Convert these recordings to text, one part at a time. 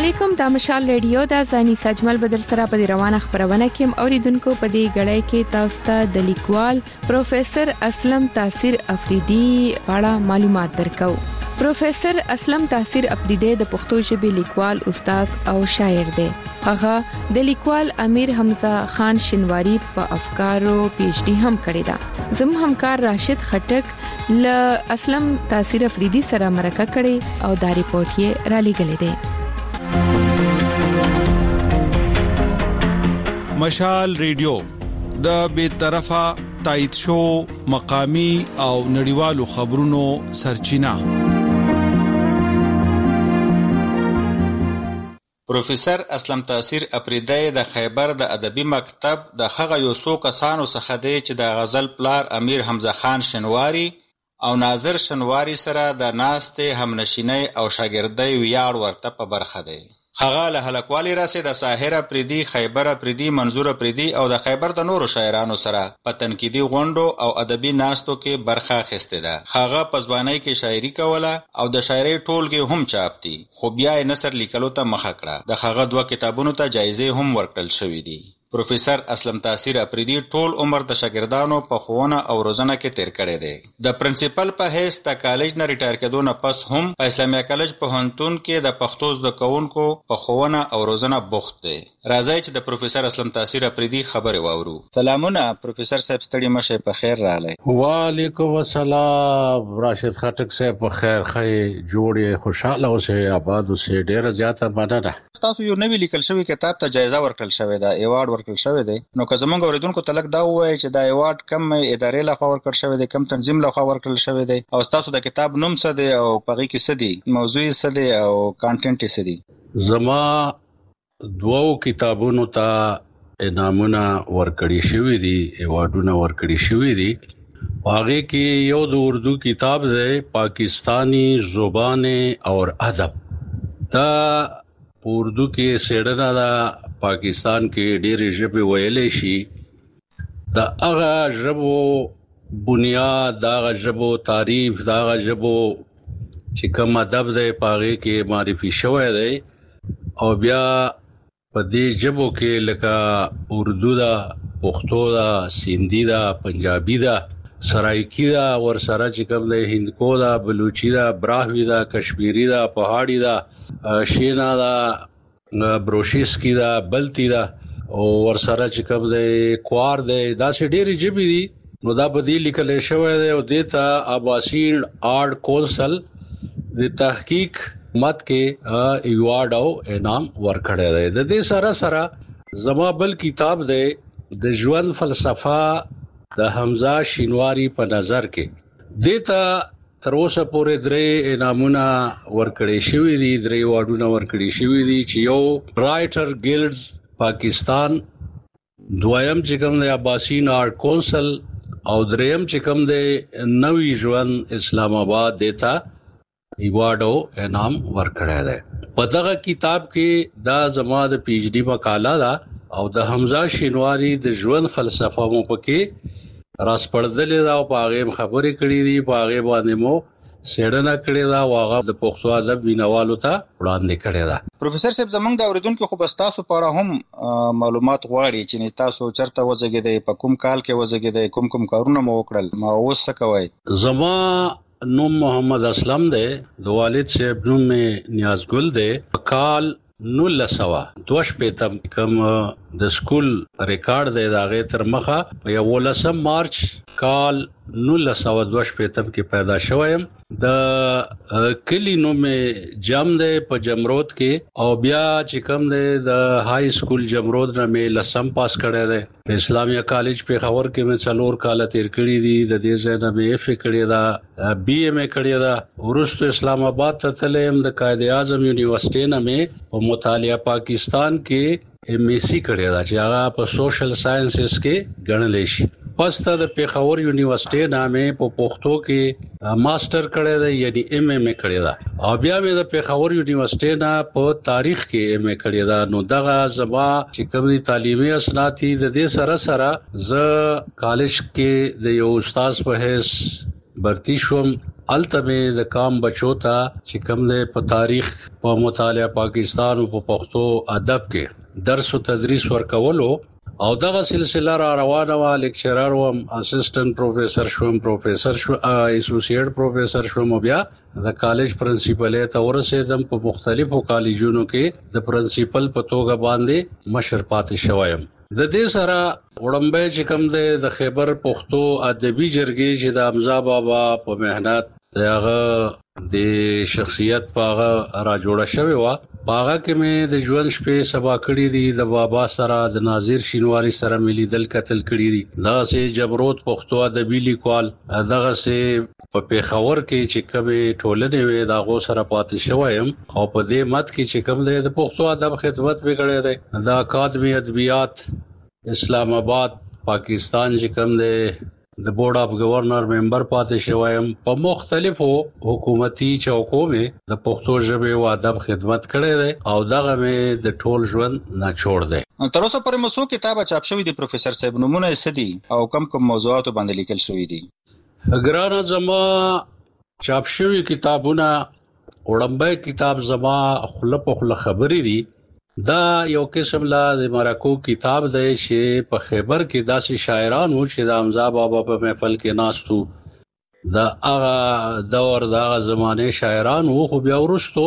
علیکم، دا مشال ریډیو دا زانی سجمل بدر سره په روانه خبرونه کې اوریدونکو په دې غړې کې تاسو ته د لیکوال پروفیسور اسلم تاثیر افریدي اړه معلومات درکو. پروفیسور اسلم تاثیر افریدي د پښتو ژبې لیکوال، استاد او شاعر دی. هغه د لیکوال امیر حمزه خان شینواری په افکارو پی ایچ ډی هم کړی دا. زم همکار راشد خټک ل اسلم تاثیر افریدي سره مرکه کړي او دا ریپورت یې را لېږلی دی. مشال ریډیو د بې طرفه تایید شو مقامی او نړیوالو خبرونو سرچینه. پروفیسور اسلم تاثیر افریدی د خیبر د ادبي مکتب د هغه یو څو کسانو څخه دی چې د غزل پلار امیر حمزه خان شینواری او ناظر شینواری سره د ناستې همنشینۍ او شاګردۍ ویاړ ورته په برخه دی. هغه له هلکوالي راسي د ساحر افریدي، خیبر افریدي، منظور افریدي او د خیبر د نورو شاعرانو سره په تنقیدي غونډو او ادبي ناستو کې برخه اخیستې ده. هغه په ځوانۍ کې شاعري کوله او د شاعرۍ ټولګې هم چاپ دي، خو بیا یې نثر لیکلو ته مخه کړه. د هغه 2 کتابونو ته جایزې هم ورکړل شوې دي. پروفیسور اسلم تاثیر افریدي ټول عمر د شاګردانو په ښوونه او روزنه کې تیر کړی دی. د پرنسپل په حیث د کالج نه ریټایر کېدو نه پس هم په اسلامي کالج پوهنتون کې د پښتو زده کوونکو په ښوونه او روزنه بوخت دی. راځئ چې د پروفیسور اسلم تاثیر افریدي خبرې واورو. سلامونه پروفیسور صاحب، ستړي مشه، په خیر راغلی. وعلیکم السلام راشد خټک صاحب، په خیر خې جوړې خوشاله اوسې، آباد اوسې، ډیره زیاته مننه. تاسو یو نوی لیکل شوی کتاب ته جایزه ورکړل شوې ده، ایوارډ ورکړل شوی دی. نو که زمونږ اوریدونکو ته لږ دا ووایي چې دا ایوارډ کم ادارې لخوا ورکړل شوی دی، کم تنظیم لخوا ورکړل شوی دی، او تاسو د کتاب نوم څه دی او په هغې کې څه دي، موضوع یې څه دی او کانټینټ یې څه دی؟ زما 2 کتابونو ته انعامونه ورکړي شوي دي، ایوارډونه ورکړي شوي دي. هغې کې یو د اردو کتاب دی، پاکستانی زبان اور ادب. دا اردو کې سیډنه دا پاکستان کې ډېرې ژبې ویلې شي، د هغه ژبو بنیاد، د هغه ژبو تعریف، د هغه ژبو چې کوم ادب دی په هغې کې معرفي شوی دی. او بیا په دې ژبو کې لکه اردو ده، پښتو ده، سندھی ده، پنجابي ده، سرایکی ده، ورسره چې کوم دی هندکو ده، بلوچي ده، براهوي ده، کشمیری ده، پهاړي ده، شینا دا، بروشیسکی دا، بلتی دا، او ورسره چې کوم دی کوار دی. دا چې ډېرې ژبې دي. نو دا په دې لیکلی شوی دی او دې ته اباسین آرټ کونسل د تحقیق مت کې ایوارډ او انعام ورکړی دی. د دې سره سره زما بل کتاب دی د ژوند فلسفه د حمزه شینواری په نظر کې. دې ته تر اوسه پورې 3 انعامونه ورکړي شوي دي، 3 ایوارډونه ورکړي شوي دي، چې یو رائټر ګیلډز پاکستان، دویم چې کوم دی اباسین آرټ کونسل، او دریم چې کوم دی نوی ژوند اسلام آباد دیتا ایوارډ او انعام ورکړی دی. په دغه کتاب کې دا زما د پی ایچ ډی مقاله ده او د حمزه شینواری د ژوند فلسفه مو پکې راس پړدلې دا او په هغه خبرې کړې دي، په هغه باندې مو سیډنه کړې دا او هغه د پښتو ادب ویناوالو ته وړاندې کړې ده. پروفیسور صاحب، زمونږ د اوریدونکو خو بس تاسو په اړه هم معلومات غواړي چې تاسو چرته وزګیدئ، په کوم کال کې وزګیدئ، کوم کارونه مو وکړل، ما اوس څه کوئ؟ زما نوم محمد اسلم دی، د والد صاحب نوم نیازګل دی. په کال 1962 کوم د سکول ریکارډ دی دا غي تر مخه په 11 مارچ کال 1962 کې پیدا شوم. د کلی نوم جام دی په جمرود کې، او بیا چې کوم دی د های سکول جمرود نه مې لسم پاس کړی دی. په اسلامیه کالج پیښور کې مې 4 کال تیر کړی دي. د دې ځای نه مې اف کړی دا، بی ام کړی دا. ورسته اسلام آباد ته تلم، د قائد اعظم یونیورسيټي نه مې په مطالعه پاکستان کې ام ایس سی کړی دا چې هغه په سوشل ساينسز کې ګڼل شي. پس ته د پیښور یونیورسيټي نامې په پښتو کې ماستر کړی دی، یعنی ام ام کړی دا. او بیا مې د پیښور یونیورسيټي نه په تاریخ کې ام کړی دا. نو دغه زما چې کومي تعلیمي اسناد دي د دې سره سره ز کالج کې د یو استاد په حیث برتی شوم التمه د کام بچو ته چې کوم د په تاریخ په مطالعه پاکستان او په پښتو ادب کې درس او تدریس ورکولو او دغه سلسله را روانه و. لیکچرر و اسسټنټ پروفیسور شوم، پروفیسور شو، اسوسییټ پروفیسور شوم، بیا د کالج پرنسپل ته ورسېدم. په مختلفو کالجونو کې د پرنسپل په توګه باندې مشر پاتې شوم. د دې سره وړمبه چې کوم د خیبر پښتو ادبي جرګې چې د حمزه بابا په مهنت دغه د شخصیت پاغه را جوړه شوی و. باغه کې مې د ژوند شپې سبا کړې دي، د بابا سره د ناظر شینواری سره ملي دل قتل کړې دي. دا سه جبروت پښتو ادبي لیکوال دغه سه په پیښور کې چې کومه ټولنه وي دا غو سره پاتې شوم او په دې مت کې چې کوم د پښتو ادب خدمت وکړې ده. د اکاډمي ادبیات اسلام آباد پاکستان چې کوم د بورډ اف گورنر ممبر پاتې شوم. په مختلفو حکومتي چوکو مې د پښتو ژبې او ادب خدمت کړې ده او دغه مې د ټول ژوند نه چھوړ ده. تر اوسه پورې مسو کتاب چاپ شوی دی پروفیسور صاحب، نمونه سدي او کم موضوعات باندې لیکل شوی دي؟ ګرانه زما چاپ شوی کتابونه وړمبه کتاب زما خله په خله خبرې دي. دا یو قسم لا د مرکو کتاب دی چې په خیبر کې داسې شاعرانو چې د حمزه بابا په محفل کې ناستو د هغه دور د هغه زمانه شاعرانو، خو بیا ورستو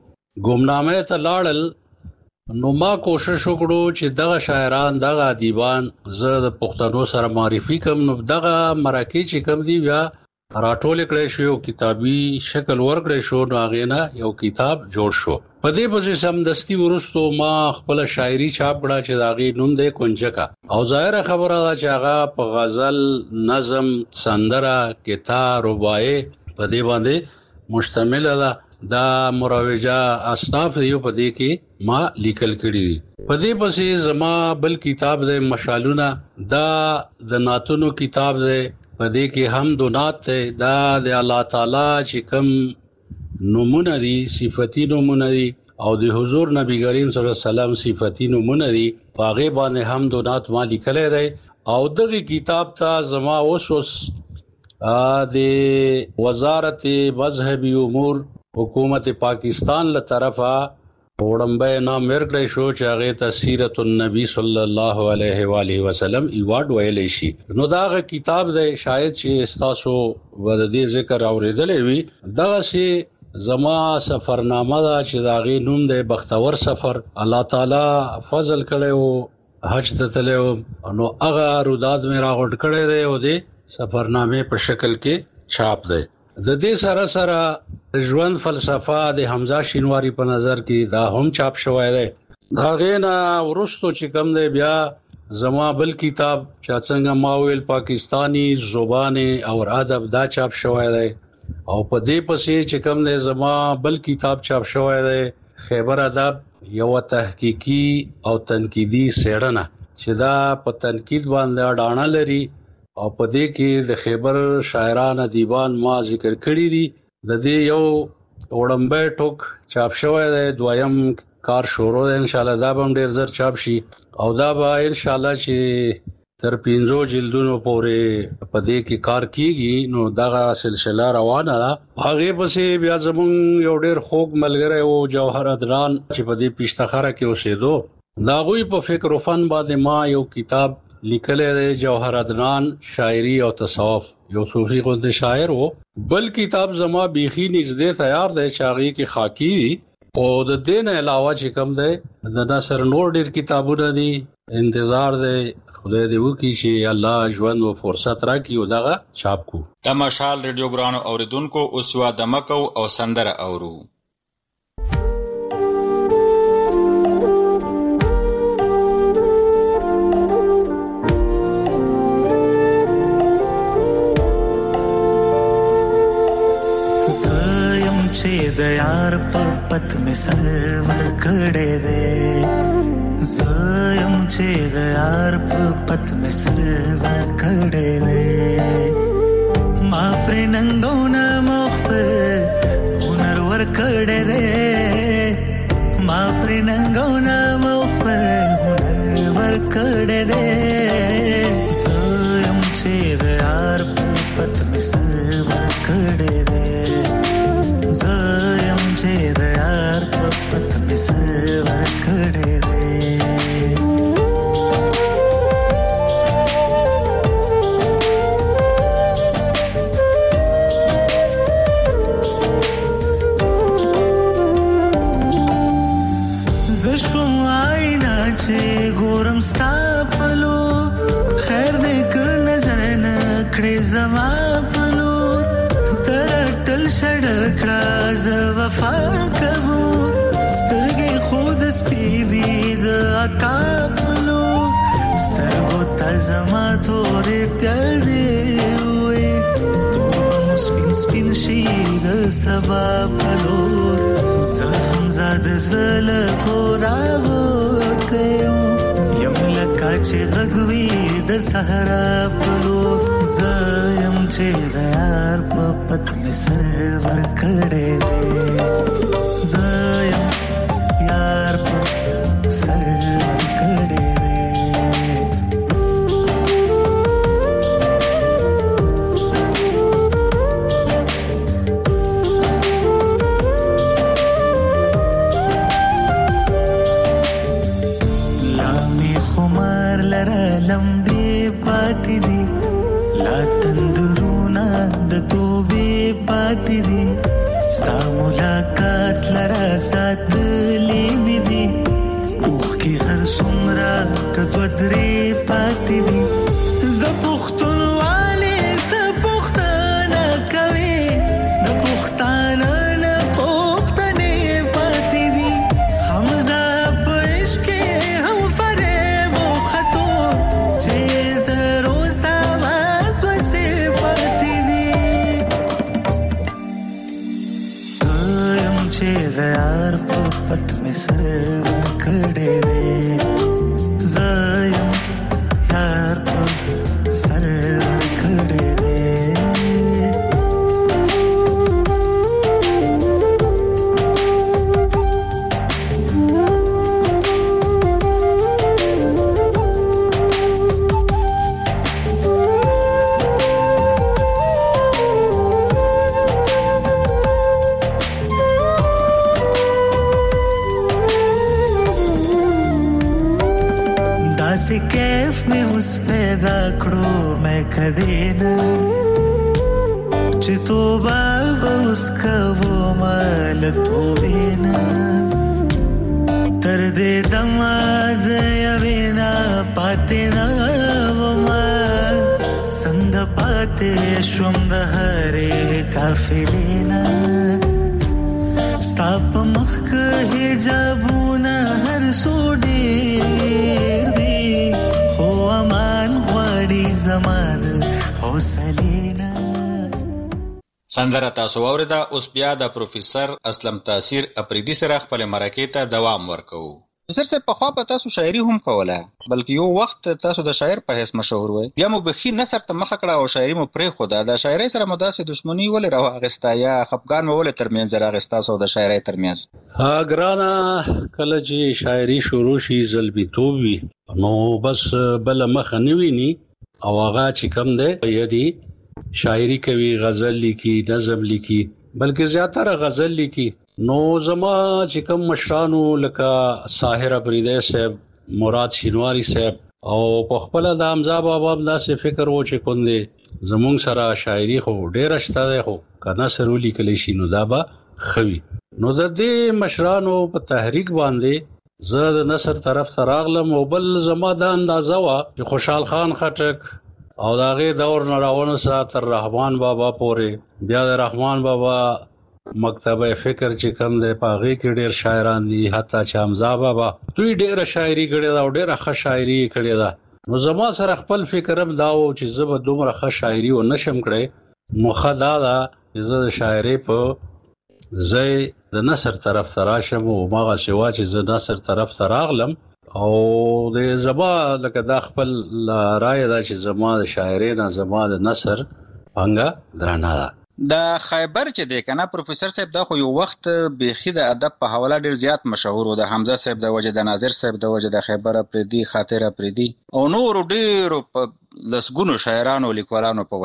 ګمنامه ته لاړل. نو ما کوشش وکړو چې دغه شاعران دغه ادیبان زه د پښتنو سره معرفي کوم. نو دغه مرکې چې کوم دی بیا راټول کړی شو، کتابي شکل ورکړی شو، نو هغه نه یو کتاب جوړ شو. په دې پسې سمدستي ورستو ما خپل شاعري چاپ کړه چې داغي نوم دی کنجکا. او ظاهر خبره ده چې هغه په غزل، نظم، سندره، کتاب، رباعي په دې باندې مشتمل ده. دا مروجه اصناف یو په دې کې ما لیکل کړی دي. په دې پسې زما بل کتاب دی مشالونه، دا د ناتونو کتاب دی. په دې کې حمد و نعت دی. دا د الله تعالی چې کوم نمونه دي، صفتی نمونه دي او د حضور نبی کریم صلی الله علیه وسلم صفتی نمونه دي، هغه باندې حمد و نعت ما لیکلای دی. او دغه کتاب ته زما اوس د وزارت مذهبي امور حکومت پاکستان له طرفه وړمبه نام ورکړی شو چې هغه ته سیرت النبی صلی الله علیه و آله وسلم ایوارډ ویل شي. نو دا کتاب دی شاید چې تاسو ود دې ذکر اوریدلې وي. دغه سي زما سفرنامه دا چې دا غي نوم دی بختور سفر. الله تعالی فضل کړو، حج ته تلو، نو هغه روداد مې راغټ کړی دی او د سفرنامه په شکل کې چاپ دی. د دې سره سره ژوند فلسفه د حمزه شینواری په نظر کې دا هم چاپ شوی دی. دا غینا ورستو چې کوم دی بیا زما بل کتاب چې څنګه ما ویل پاکستانی زبان او ادب دا چاپ شوی دی. او په دې پسې چې کوم دی زما بل کتاب چاپ شوی دی خیبر ادب یو تحقیقی او تنقیدی څېړنه چې دا په تنقید باندې اډانه لري. او په دې کې د خیبر شاعران ادیبان ما ذکر کړی دي. د دې یو وړمبه ټوک چاپ شوی دی، دویم کار شروع دی. ان شاء الله دا به ډیر زر چاپ شي او دا به ان شاء الله چې تر 5 جلدونو پورې په دې کې کار کیږي. نو دغه سلسله روانه ده. هغه پسې بیا زمون یو ډیر خوږ ملګری او جوهر ادران چې په دې پیشتخره کې اوسېدو، دا غوي په فکر او فن باندې ما یو کتاب لیکلې ده، جوهر ادران شاعری او تصوف، یو صوفي غوند شاعر وو. بل کتاب زما بیخي نږدې تیار دی چې هغه کې خاکی او د دین علاوه چې کوم دی د نصر نور ډیر کتابونه دي. انتظار دی خدای دې وکړي چې الله ژوند او فرصت راکړي او دغه چاپ کو. د مشال ریډیو ګرانو اوریدونکو اوس وا دمکو او سندره اورو. زایم چې د یار په پت می سرور کړه دې، زایم چې د یار په پت می سرور کړه دې، ما پر ننګونه مخ په هنر ور کړه دې، ما پر ننګونه مخ په هنر ور کړه دې، زایم چې د یار په پت می سر کړې دې زایم چې د یار په پت می سر کړې دې ګورم ستا پلو خیر دې ک نظر نه کړې زما پلو تر ټل شړکړه ز وفا کوو سترګې خود سپي وي د اکا پلو سترګو ته زما تورې تلې وې تو سپین سپین شي د سبا پلو زم زاد زل کو راوته یم لکه چې غږوي د صحرا پلو زایم چې غیار په پت می سر ور کړې دې زایم یار په سر ور کړې لمبي پاتې دي لا تندرونا د توبې پاتې دي ستا ملاقات لرا ساتلې مې دي اوخ کې هر څومره کدو درې پاتې دي د پښتونوالې څه پښتانه کوي د پښتانه نه پښتنې پاتې دي حمزه په عشق هم فریب وختو چې درو ساواز وسې پاتې دي یم چې غیار په پت مې سر کړې دې زایم یار په سر کړې دې داسې کیف مې اوس پیدا کړو مې کدی نه چې توبه به اوس کوم ل توبې نه تر دې دمه د یوې نه پاتې نه ومه څنګه پاتې شوم د هرې قافلې نه ستا په مخ کې حجابونه هر څو ډېر دي خو امان غواړي زما د حوصلې نه سندره تاسو واورېده. اوس بیا د پروفیسر اسلم تاثیر اپریدي سره خپل مرکې ته دوام ورکوو. پروفیسر صاحب پخوا په تاسو شاعري هم کوله بلکې یو وخت تاسو د شاعر په حیث مشهور وئ بیا مو بخي نثر ته مخه کړه او شاعري مو پرېښوده. د شاعرۍ سره مو داسې دښمني ولې راواغسته یا خفګان مو ولې ترمنځ راغی ستاسو او د شاعرۍ ترمنځ؟ ګرانه کله چې شاعري شروع شي زلمیتوب وي نو بس بله مخه نه ویني او هغه چې کم دی یدي شاعري کوي غزل لیکي نظم لیکي بلکې زیاتره غزل لیکي. نو زما چې کوم مشرانو لکه ساحر اپریدی صاحب مراد شینواری صاحب او په خپل د حمزه بابا داسې فکر و چې کوندې زمونږ سره شاعري خو ډېره شته دی خو که نثر ولیکلی شي نو دا به ښه وي. نو د دې مشرانو په تحریک باندې زه د نثر طرف ته راغلم او بل زما دا اندازه وه چې خوشحال خان خټک او د هغې دور نه راونسه تر رحمان بابا پورې بیا د رحمان بابا مکتبه فکر چې کم دی په هغې کې ډېر شاعران دي حتی چې حمزه بابا دوی ډېره شاعري کړې ده او ډېره ښه شاعري یې کړې ده. نو زما سره خپل فکر هم دا و چې زه به دومره ښه شاعري ونشم کړی نو ښه دا ده چې زه د شاعرۍ په ځای د نثر طرف ته راشم او هماغسې وه چې زه نثر طرف ته راغلم او د زما لکه دا خپل رایه ده چې زما د شاعرۍ نه زما د نثر پانګه درانه ده. د خیبر چې دی کنه پروفیسر صاحب دا خو یو وخت بیخي د ادب په حواله ډیر زیات مشهور و د حمزه صاحب د وجه د ناظر صاحب د وجه د خیبر اپریدي خاطر اپریدي او نور ډیر په لسګونو شاعرانو لیکوالانو په وجه.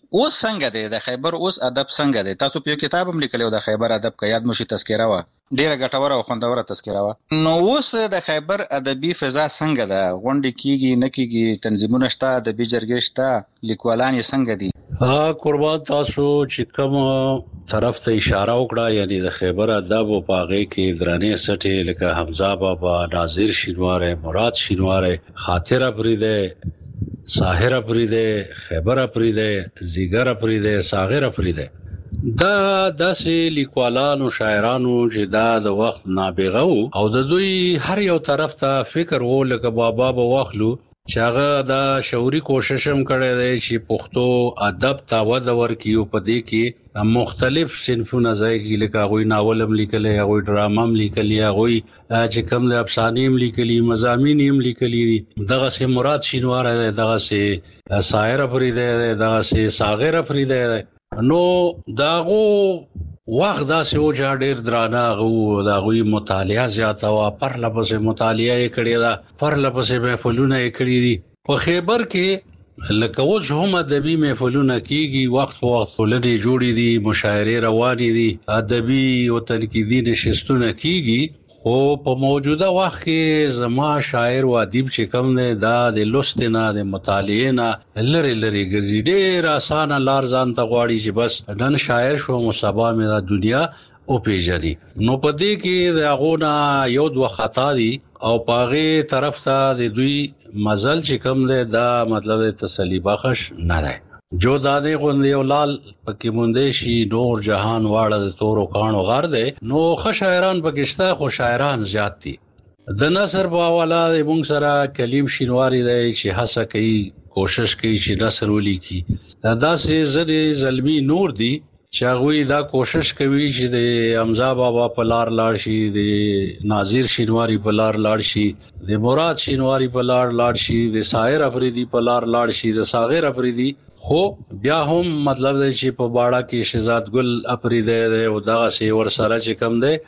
اوس څنګه دی د خیبر اوس ادب څنګه دی؟ تاسو په یو کتاب هم لیکلی د خیبر ادب که یاد مو شي تذکره وه، ډیره ګټوره او خوندوره تذکره وه. نو اوس د خیبر ادبي فضا څنګه ده؟ غونډې کیږي نه کیږي؟ تنظیمونه شته؟ ادبي جرګې شته؟ لیکوالان یې څنګه دي؟ قربان تاسو چې کوم طرف ته اشاره وکړه، یعنی د خیبر ادب او پاغه کې درانه سټې لکه حمزه بابا، ناظر شینواره، مراد شینواره، خاطر افریده، ساحر افریده، خیبر افریده، زیګر افریده، ساغر افریده، دا داسې لیکوالان او شاعرانو چې دا د وخت نابغه او د دوی هر یو طرف ته فکر وو، لکه بابا به واخلو چې هغه دا شعوري کوشش هم کړی دی چې پښتو ادب ته وده ورکړي او په دې کې مختلف صنفونه ځای کې لکه هغوی ناول هم لیکلی، هغوی ډرامه هم لیکلی، هغوی چې کوم د افسانې هم لیکلي، مضامین هم لیکلي دي. دغسې مراد شینواره دی، دغسې ساحر افریده دی، دغسې ساغر افریده دی. نو د هغو وخت داسې و چې ډېر درانه هغه د هغوی مطالعه زیاته وه، پرله پسې مطالعه یې کړې ده، پرله پسې محفلونه یې کړي دي. په خیبر کې لکه اوس هم ادبي محفلونه کېږي، وخت په وخت ټولنې جوړې دي، مشاعرې روانې دي، ادبي او تنقیدي نشستونه کېږي. خو په موجوده وخت کې زما شاعر و ادیب چې کوم دی دا د لوستې نه د مطالعې نه لرې لرې ګرځي، ډېر اسانه لار ځان ته غواړي چې بس نن شاعر شوم او سبا مې دا دنیا وپېژني. نو په دې کې د هغو نه یو دوه خطا دي او په هغې طرف ته د دوی مزل چې کوم دی دا مطلب تسلی بخش نه دی. جو دادې غوندې یو لال پکې موندې شي، نور جهان واړه د تورو کاڼو غر دی. نو ښه شاعران پکې شته، خو شاعران زیات دي. د نثر په حواله موږ سره کلیم شینواری دی چې هڅه کوي، کوشش کوي چې نثر ولیکي. داسې ځینې زلمي نور دي چې هغوی دا کوشش کوي چې د حمزه بابا په لار لاړ شي، د ناظر شینواری په لار لاړ شي، د مراد شینواری په لار لاړ شي، د ساحر افریدي په لار لاړ شي، د ساغر افریدي. خو بیا هم مطلب دی چې په باړه کې شهزاد ګل افریدی دی او دغسې ورسره چې کوم دی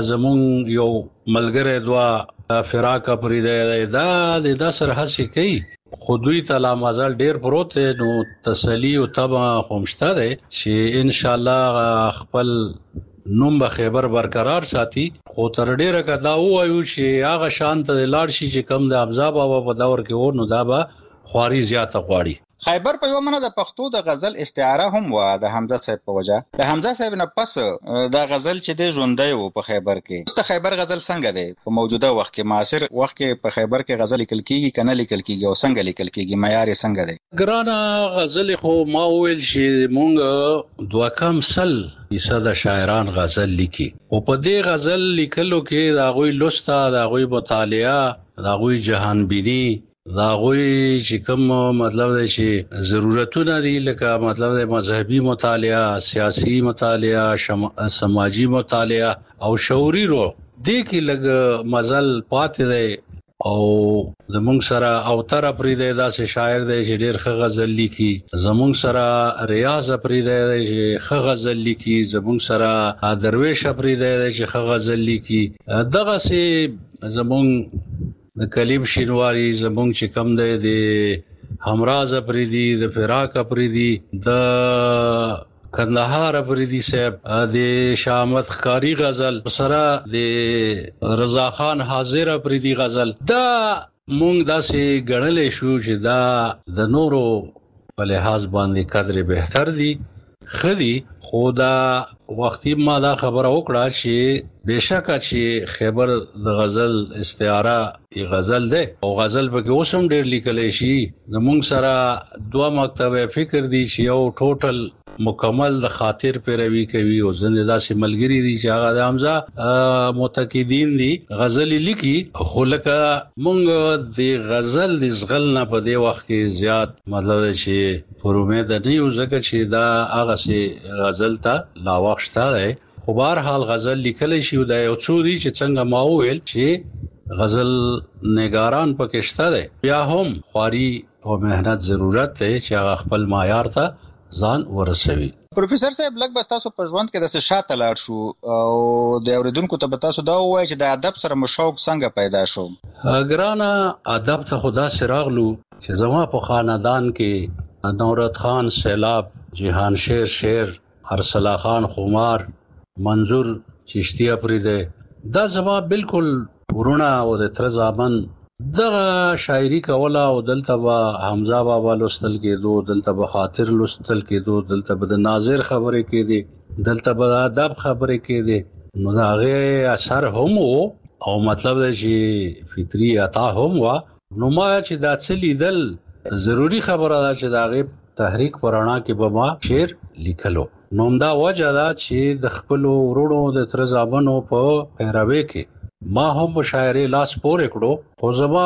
زمونږ یو ملګری دوه فراق افریدی دی، دا د نثر هڅې کوي. خو دوی ته لا مزل ډیر پروت دی. نو تسلی او طبع خو شته دی چې انشاءالله خپل نوم به خیبر برقرار ساتي. خو تر ډیره که دا ووایو چې هغه شان ته لاړ شي چې کوم د حمزه بابا په دور کې و، نو دا به خواري زیاته غواړي. خیبر په یو منه د پښتو د غزل استعاره هم وه د حمزه صاحب په وجه. د حمزه صاحب نه پس دا غزل چې دی ژوندی و په خیبر کې. د خیبر غزل څنګه دی په موجوده وخت کې، معاصر وخت کې په خیبر کې غزل لیکل کېږي که نه لیکل کېږي او څنګه لیکل کېږي، معیار یې څنګه دی؟ ګرانه غزل خو ما وویل چې مونږ 2% شاعران غزل لیکي، او په دې غزل لیکلو کې د هغوی لوسته، د هغوی مطالعه، د هغوی جهانبیني، دا غوی چې کوم مطلب دی چې ضرورتونه دي، لکه مطلب دی مذهبي مطالعه، سیاسي مطالعه، سماجی مطالعه او شعوري رو دې کې لږ مزل پاتې دی. او زمونږ سره اوتر افریدی داسې شاعر دی چې ډېر ښه غزل لیکي، زمونږ سره ریاض افریدی دی چې ښه غزل لیکي، زمونږ سره درویش افریدی دی چې ښه غزل لیکي. دغسې زمونږ د کلیم شینواری، زمونږ چې کم دی د همراز افریدي، د فراق افریدي، د کندهار افریدي صاحب، د شامت خکاری غزل سره د رضا خان حاضر افریدي غزل، دا مونږ داسې ګڼلی شو چې دا د نورو په لحاظ باندې قدر بهتر دي، ښه دي. خو دا وختي ما دا خبره وکړه چې بېشکه چې خیبر د غزل استعاره ای غزل دی او غزل پکې اوس هم ډېر لیکلی شي. زمونږ سره 2 مکتبه فکر دي چې یو ټوټل مکمل د خاطر پیروي کوي او ځینې داسې ملګري دي چې هغه د حمزه معتقدین دي، غزل لیکي. خو لکه مونږ د غزل د زغل نه په دې وخت کې زیات مطلب چې پر امید نه یو، ځکه چې دا هغسې غزل ته لا وخت شته دی. خو بهرحال غزل لیکلی شي. دا یو څو دي چې څنګه ما وویل چې غزل نګاران پکې شته دی، بیا هم خواري او مهنت ضرورت دی چې هغه خپل معیار ته ځان ورسوي. پروفیسور صاحب لږ بس تاسو په ژوند کې داسې شاته لاړ شو او د اوریدونکو ته به تاسو دا ووایئ چې د ادب سره مو شوق څنګه پیدا شو؟ ګرانه ادب ته خو داسې راغلو چې زما په خاندان کې نورت خان سیلاب جهان شیر ارسلا خان خمار منظور چشتی افریدی دا زما بالکل ورونه او د تر زامن دغه شاعری کوله او دلته به حمزه بابا لوستل کېدو، دلته به خاطر لوستل کېدو، دلته به د ناظر خبرې کېدې، دلته به د ادب خبرې کېدې. نو د هغې اثر هم و او مطلب دی چې فطري عطا هم وه. نو ما چې دا څه لیدل ضروري خبره ده چې د هغې تحریک په رڼا کې به ما شعر لیکلو. نو همدا وجه ده چې د خپلو وروڼو د تره زامنو په پیروۍ کې ما هم مشاعرې لاس پورې کړو. خو زما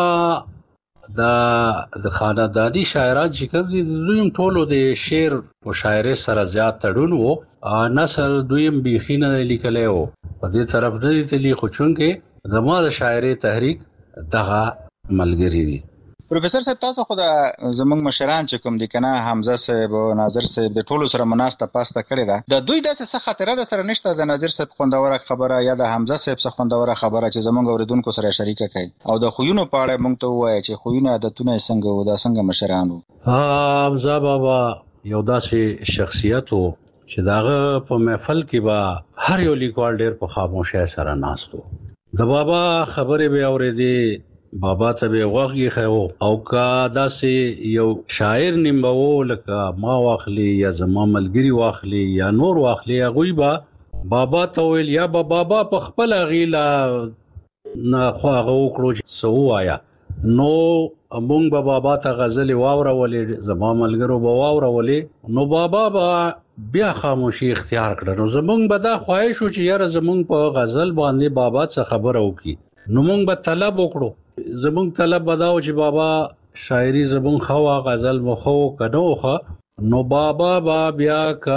د خانداني شاعران چې کوم دي دوی هم ټولو د شعر مشاعرې سره زیات تړون و. نثر دوی هم بیخي نه لیکلی و، په دې طرف نه دي تلي، خو چونکې زما د شاعرۍ تحریک دغه ملګري دي. پروفیسور صاحب تاسو خو د زمونږ مشران چې کوم دي کنه حمزه صاحب او ناظر صاحب د ټولو سره مناسته پاسته کړې ده، د دوی داسې څه خاطره ده سره نشته د ناظر صاحب خوندوره خبره یا د حمزه صاحب څخه خوندوره خبره چې زمونږ اوریدونکو سره شریکه کړي او د خوینو په اړه موږ ته ووایي چې خوینه عادتونه څنګه وو، دا څنګه مشران وو؟ حمزه بابا یو داسې شخصیت وو چې داغه په محفل کې به هر یو لیکوال ډېر په خاموشۍ سره ناست وو. د بابا خبرې به اورېدې، بابا ته به غوږ ایښی او که داسې یو شاعر نیمبو لکه ما واخلي یا زما ملګري واخلي یا نور واخلي، هغوی به بابا ته ویل یا به بابا په خپل هغې لا خو هغه وکړو چې څه ووایه. نو مونږ به بابا ته غزلې واورولې، زما ملګرو به واورولې، نو بابا به بیا خاموشي اختیار کړه. نو زمونږ به دا خواهش و چې یاره زمونږ په غزل باندې بابا څه خبره وکړي. نو مونږ به طلب وکړو، زمونږ طلب به دا و چې بابا شاعري زمونږ ښه وه، غزل مو ښه و که نه و ښه، نو بابا به بیا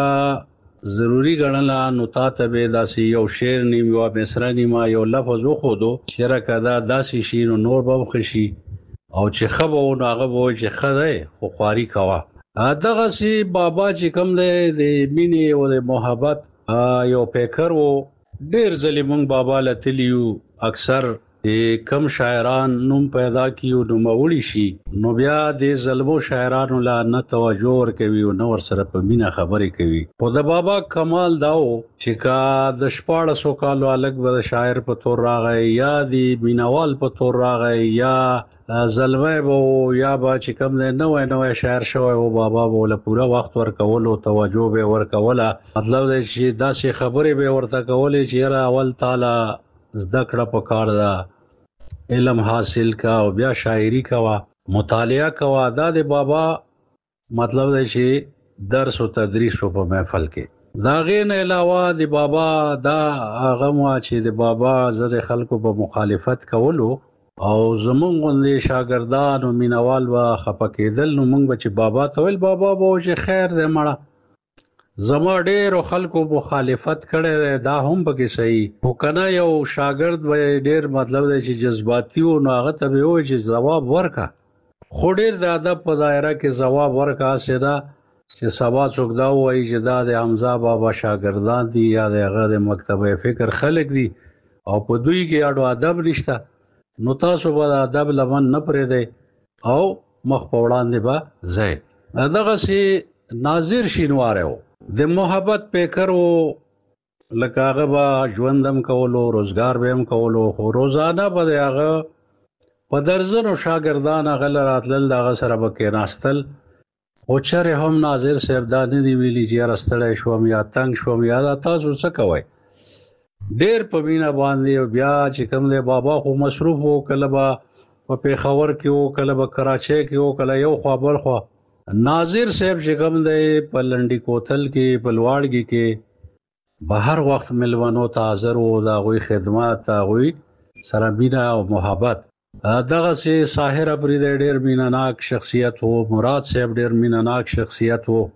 که ضروري ګڼله نو تا ته به داسې یو شعر نیم، یوه مصره نیمه، یو لفظ وښودو چې یاره که دا داسې شي نو نور به هم ښه شي، او چې ښه به و نو هغه به وایي چې ښه دی خو خواري کوه. دغسې بابا چې کوم دی د مینې او د محبت یو پیکر و. ډېر ځلې مونږ بابا له تلي یو، اکثر کم شاعران نوم پیدا کیو نوموړي شي نو بیا د ظلمو شاعرانو لا نه توجه ورکوي او نه ورسره په مینه خبرې کوي. خو د بابا کمال دا و چې کا د 1400 کالو الګ به شاعر په تور راغی یا د مینوال په تور راغی یا ظلمه بو یا با چې کوم نوې شاعر شوی او بابا بوله پورا وخت ورکول او توجه به ورکوله. مطلب دی چې داسې خبرې به ورته کولې چې اول تعالی زده کړه په کار ده، علم حاصل کا او بیا شاعری کوا، مطالعه کوا. دا د بابا مطلب دی چې درس او تدریس په محفل کې. دا غیر نه علاوه د بابا دا هغه مو چې د بابا زره خلکو په مخالفت کولو او زمونږ غوندې شاګردان او مینوال و خپکېدل، نو مونږ به چې بابا ته ویل بابا به چې خیر دی مړه زما ډېرو خلکو مخالفت کړی دی، دا هم پکې صحیح. خو که نه یو شاګرد به ډېر مطلب دی چې جذباتي و نو هغه ته به یې ووایي چې ځواب ورکه، خو ډېر د ادب په دایره کې ځواب ورکه. هسې ده چې سبا څوک دا ووایي چې دا د حمزه بابا شاګردان دي یا د هغه د مکتبه فکر خلک دي او په دوی کې اډو ادب نشته، نو تاسو به د ادب لمن نه پرېږدئ او مخ په وړاندې به ځئ. دغسې ناظر شینواری و، د محبت پیکر و، لکه هغه به ژوند هم کولو، روزګار به هم کولو، خو روزانه به د هغه په درځنو شاګردان هغه له راتلل، د هغه سره به کېناستل. خو چرې هم ناظر صاحب دا نه دي ویلي چې یاره ستړی شوم یا تنګ شوم یا دا تاسو څه کوئ. ډېر په مینه باندې او بیا چې کوم دی بابا خو مصروف و، کله به په پېښور کې و، کله به کراچۍ کې و، کله یو خوا بل خوا. ناظر صاحب چې کوم دی په لنډي کوتل کې په لواړګي کې به هر وخت ملمنو ته حاضر و، د هغوی خدمت، د هغوی سره مینه او محبت. دغسې ساحر افریدی ډېر مینهناک شخصیت و، مراد صاحب ډېر مینهناک شخصیت و.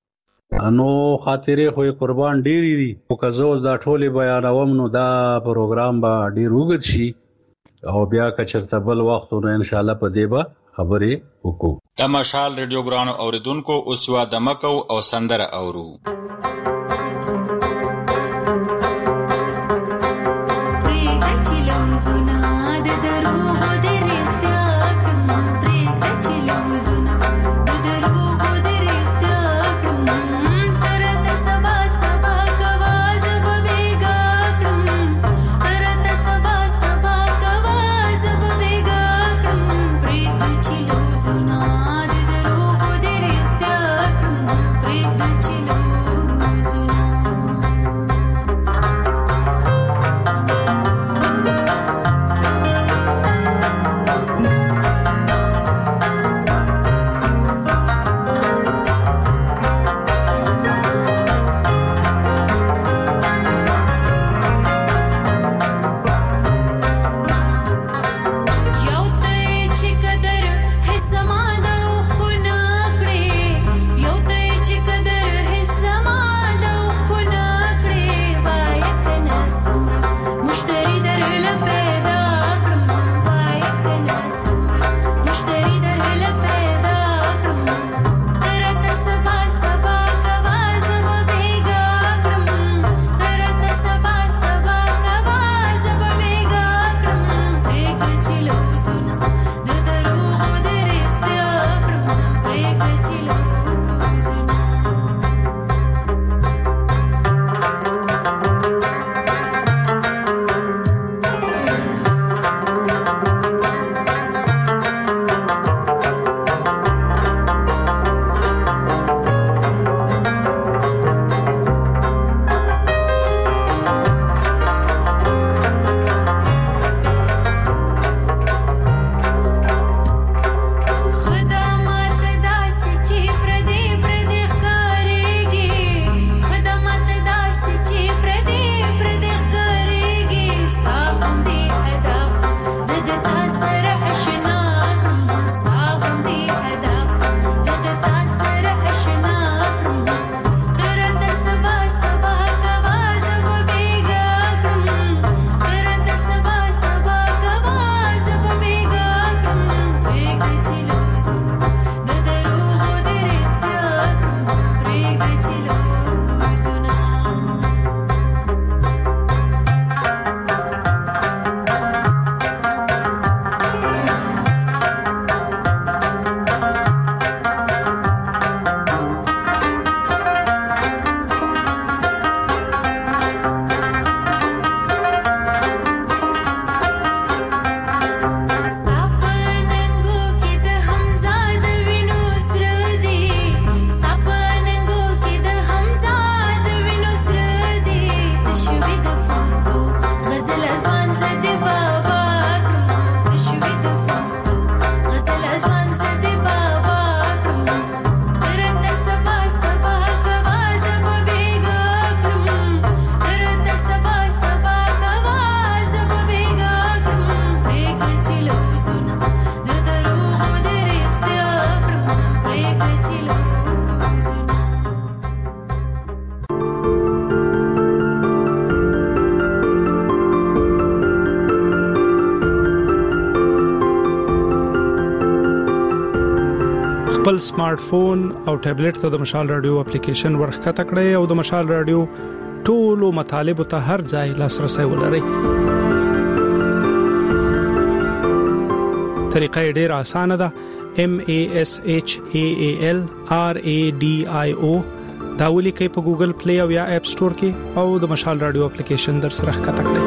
نو خاطرې خو یې قربان ډېرې دي، خو که زه اوس دا ټولې بیانوم نو دا پروګرام به ډېر اوږد شي او بیا که چېرته بل وخت نو انشاءالله په دې به خبرې وکړو. د مشال ریډیو ګرانو اوریدونکو اوس یوه دمه کوو او سندره اورو. Thank you. خپل سمارټ فون او ټابلیټ ته د مشال رادیو اپلیکیشن ورخکته کړئ او د مشال رادیو ټولو مطالبه ته هر ځای لاسرسي ولرئ. طریقه ډیره اسانه ده. MASHAALRADIO دا ولیکئ په ګوګل پلی او یا اپ سٹور کې او د مشال رادیو اپلیکیشن در سره ښکته کړئ.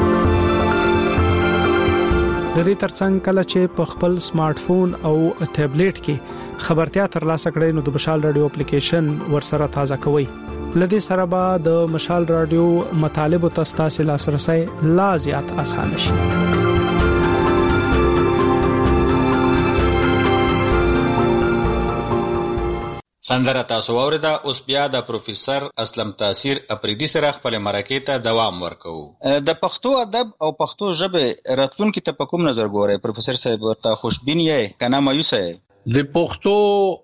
د دې ترڅنګ کله چې په خپل سمارټ فون او ټابلیټ کې خبرتیا ترلاسه کړئ نو د مشال رادیو اپلیکیشن ورسره تازه کوئ. لدې سره به د مشال رادیو مطالب او تاسو لاسرسي لا زیات اسانه شي. سندره تاسو اوریدا. اوس بیا د پروفیسور اسلم تاثیر اپریدي سره خپل مرکه ته دوام ورکو. د پښتو ادب او پښتو ژبه راتلونکي ته په کوم نظر ګورئ پروفیسور صاحب؟ ورته خوشبین یې کنه مایوس یې؟ د پښتو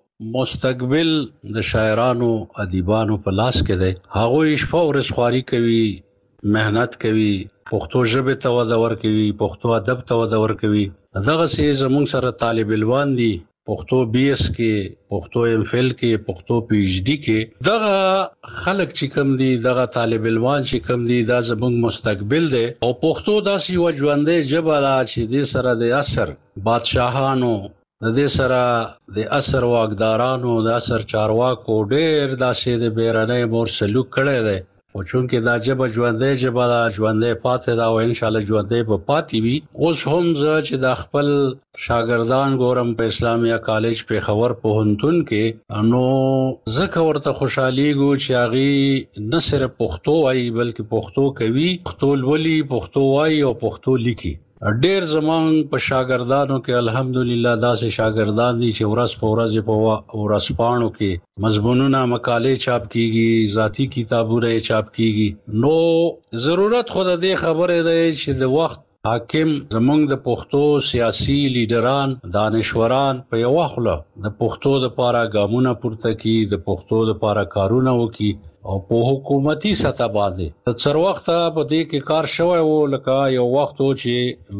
مستقبل د شاعرانو ادیبانو په لاس کې دی. هغه شپه ورځ خواري کوي، مهنت کوي، پښتو ژبه ته وده ورکوي، پښتو ادب ته وده ورکوي. دغه سي زموږ سره طالب علم دي پښتو BS کې، پښتو MPhil کې، پښتو PhD کې. دغه خلک چې کم دي، دغه طالب علمان چې کم دي، دا زموږ مستقبل دی. او پښتو داسې یو ژوندۍ ژبه ده چې د سره د عصر بادشاهانو، د دې سره د عصر واکدارانو، د عصر چارواکو ډېر داسې د بیرنۍ مور سلوک کړی دی. او چونکې دا ژبه ژوندۍ ژبه ده، ژوندۍ پاتې ده او ان شاء الله ژوندۍ به پاتې وي. اوس هم زه چې د خپل شاګردان ګورم په اسلامیه کالج پیښور پوهنتون کې، نو زکه ورته خوشاليږو چې هغه نه صرف پښتو وايي بلکې پښتو کوي، پښتو ولي، پښتو وايي او پښتو لیکي. ډېر زمان په شاګردانو کې الحمدلله داسې شاګردان دي چې ورځ په ورځ په ورځپاڼو کې مضمونونه مقالې چاپ کیږي، ذاتی کتابونه چاپ کیږي. نو ضرورت خو د دې خبره ده چې د وخت حاکم زمونږ د پښتو سیاسي لیډران، دانشوران په یو وخت د پښتو د پاره ګامونه پورته کړي، د پښتو د پاره کارونه وکړي او په حکومتي سطح باندې تر وخته په دې کې کار شوی وو. لکه یو وخت چې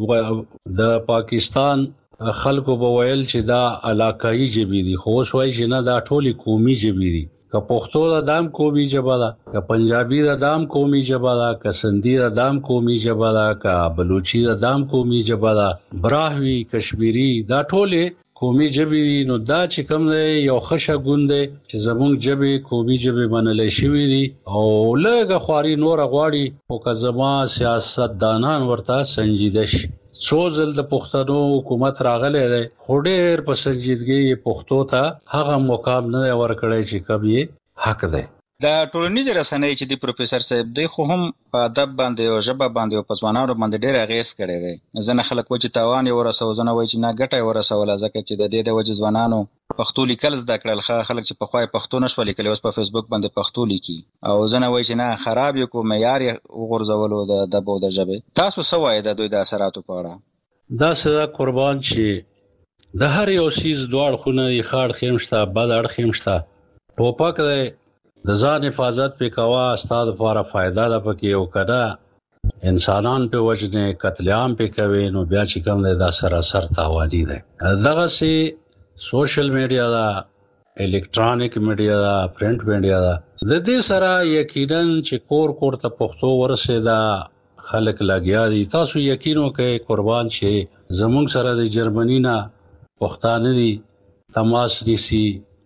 د پاکستان خلکو به ویل چې دا علاقايي ژبې دي، خو اوس وایي چې نه، دا ټولي قومي ژبې دي. که پښتو د دام قومي ژبه ده، که پنجابي د دام قومي ژبه ده، که سندي د دام قومي ژبه ده، که بلوچي د دام قومي ژبه ده، براهوي، کشمیری، دا ټولې قومي ژبې. نو دا چې کوم دی یو خشه ګوند دی چې زموږ ژبې قومي ژبې منلې شوې دي او لږه خواري نور غواړي. او که زما سیاستدانان ورته سنجیده شي. څو ځل د پښتنو حکومت راغلی دی خو ډېر په سنجیدګۍ پښتو ته هغه مقام نه ورکړی چې کوم یې حق دی. د ټولنیزې رسنۍ چې د پروفیسور صاحب دی خو هم په ادب باندې او ژبه باندې او په ځوانانو باندې ډېر اغېز کړی دی. ځینې خلک وایي چې تاوان یې ورسوه، ځینې وایي چې نه ګټه یې ورسوله، ځکه چې د دې د وجې ځوانانو پښتو لیکل زده کړل. خلک چې پخوا یې پښتو نشوه لیکلی اوس په فیسبوک باندې پښتو لیکي، او ځینې وایي چې نه خراب یې کو، معیار یې وغورځولو د ادب او د ژبې. تاسو څه وایئ د دوی د اثراتو په اړه؟ دا سره قربان چې د هر یو سیز دوه اړخونه یې، ښه اړخ هم شته، بد اړخ هم شته. ټوپک دی، د ځان حفاظت پې کوه، ستا دپاره فایده ده پکې، او که نه انسانان پې وژنې، قتل عام پې کوې، نو بیا چې کوم دی دا سراسر تاواني دی. دغسې سوشل میډیا ده، الکترونیک میډیا ده، پرنټ میډیا ده، د دې سره یقینا چې کور کور ته پښتو ورسېده، خلک لګیا دي. تاسو یقین وکړئ قربان چې زموږ سره د جرمني نه پښتانه دي تماس نیسي،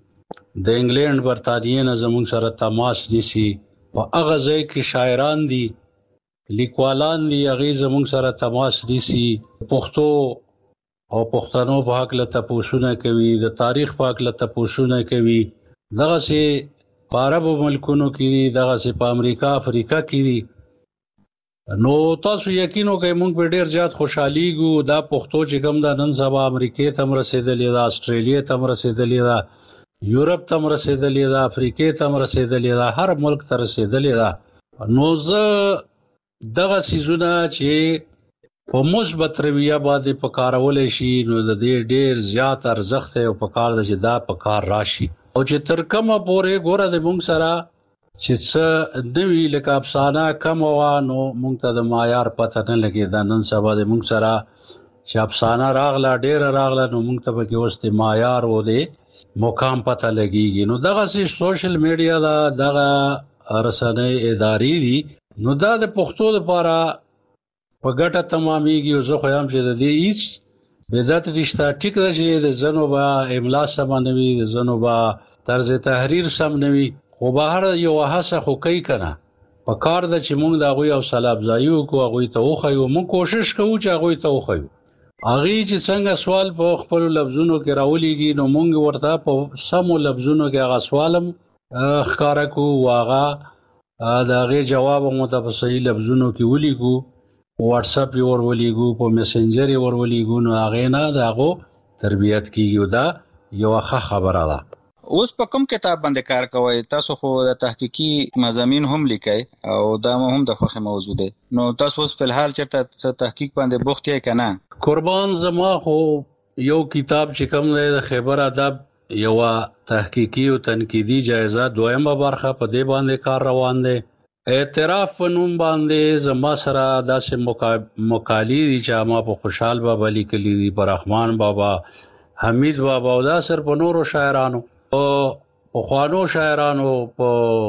د انګلند برطانیې نه زموږ سره تماس نیسي، په هغه ځای کې شاعران دي، لیکوالان دي، هغې زموږ سره تماس نیسي، پښتو او پښتنو په هکله تپوسونه کوي، د تاریخ په هکله تپوسونه کوي. دغسې په عربو ملکونو کې دي، دغسې په امریکا افریقا کې دي. نو تاسو یقین وکړئ موږ به ډېر زیات خوشحالیږو. دا پښتو چې کوم ده نن سبا امریکې ته هم رسېدلې ده، اسټریلیې ته هم رسېدلې ده، یورپ ته هم رسېدلې ده، افریقې ته هم رسېدلې ده، هر ملک ته رسېدلې ده. نو زه دغه څیزونه چې په مثبت رویه باندې په کارولی شي نو د دې ډېر زیات ارزښت دی او په کار ده چې دا په کار راشي. او چې تر کومه پورې ګوره د موږ سره چې څه نوي لکه افسانه کم وه نو موږ ته د معیار پته نه لګېده. نن سبا د موږ سره چې افسانه راغله ډیره راغله نو موږ ته پکې اوس د معیار و دی مقام پته لګیږي. نو دغه سوشل میډیا دا دغه رسنۍ ادارې دي نو دا د پښتو لپاره په ګټه تمامېږي. او زه خو یم چې د دې هیڅ بدعت رشتہ ټیک ده چې د زنو با املا سم نه وي، د زنو با طرز تحریر سم نه وي، خو بهر یو هڅه خو کوي کنه په کار د چې موږ د هغوی او سلام ځایو کو هغوی ته وخیو، موږ کوشش کوو چې هغوی ته وخیو. هغه چې څنګه سوال په خپل لفظونو کې راولېږي نو موږ ورته په سمو لفظونو کې هغه سوالم ښکارا کو واغه دا غي جواب مو ته په صحیح لفظونو کې ولیکو، واتس اپ یې ورولېګو، په میسنجر یې ورولېګو، نو هغه نه داغو تربیت کیږي. دا یو ښه خبره ده. اوس په کوم کتاب باندې کار کوئ؟ تاسو خو د تحقیقي مضامین هم لیکئ او دا هم د خوښه موضوع ده، نو تاسو اوس په الحال چې تحقیق باندې بوخت یې کنه؟ قربان زما خو یو کتاب چې کوم دی د خیبر ادب یو تحقیقي او تنقیدي جایزه دویمه برخه په دې باندې کار روان دی. اعتراف فنوم باندې زما سره داسې مقالې دي چې ما په خوشحال بابا لیکلي دي، په رحمان بابا، حمید بابا او دا سر په نورو شاعرانو، په خوانو شاعرانو، په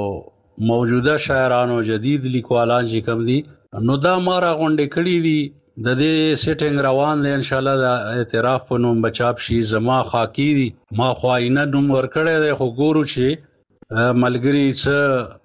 موجوده شاعرانو، جدید لیکوالان چې کوم دي نو دا ما را غونډې کړي دي. د دې سیټینګ روان دی، ان شاء الله د اعتراف په نوم بچاپ شي. زما خاکی دي، ما خواینه نوم ورکړی دی، خو ګورو چې ملګری څه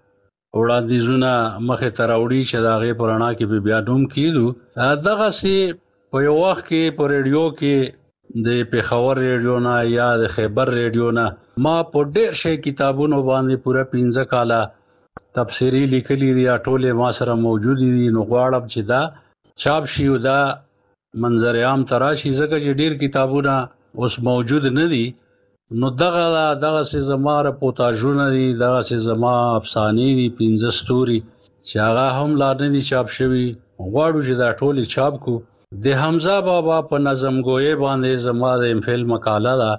وړاندیزونه مخې ته راوړي چې د هغې په رڼا کې به بیا نوم کیدو. دغسې په یو وخت کې په ریډیو کې د پېښور ریډیو نه یا د خیبر ریډیو نه ما په ډېر شی کتابونو باندې پوره 15 کاله تفسیري لیکلي دي، ټولې ما سره موجود دي. نو غواړم چې دا چاپ شي او دا منظر عام ته راشي، ځکه چې ډېر کتابونه اوس موجود نه دي. نو دغه سه زما رپورتاژونه دي، دغه سه زما افسانې دي 15 ستوري چې هغه هم لا نه دي چاپ شوي. غواړو چې دا ټولې چاپ کو. د حمزه بابا په نظم ګویې باندې زما د امفیل مقاله ده،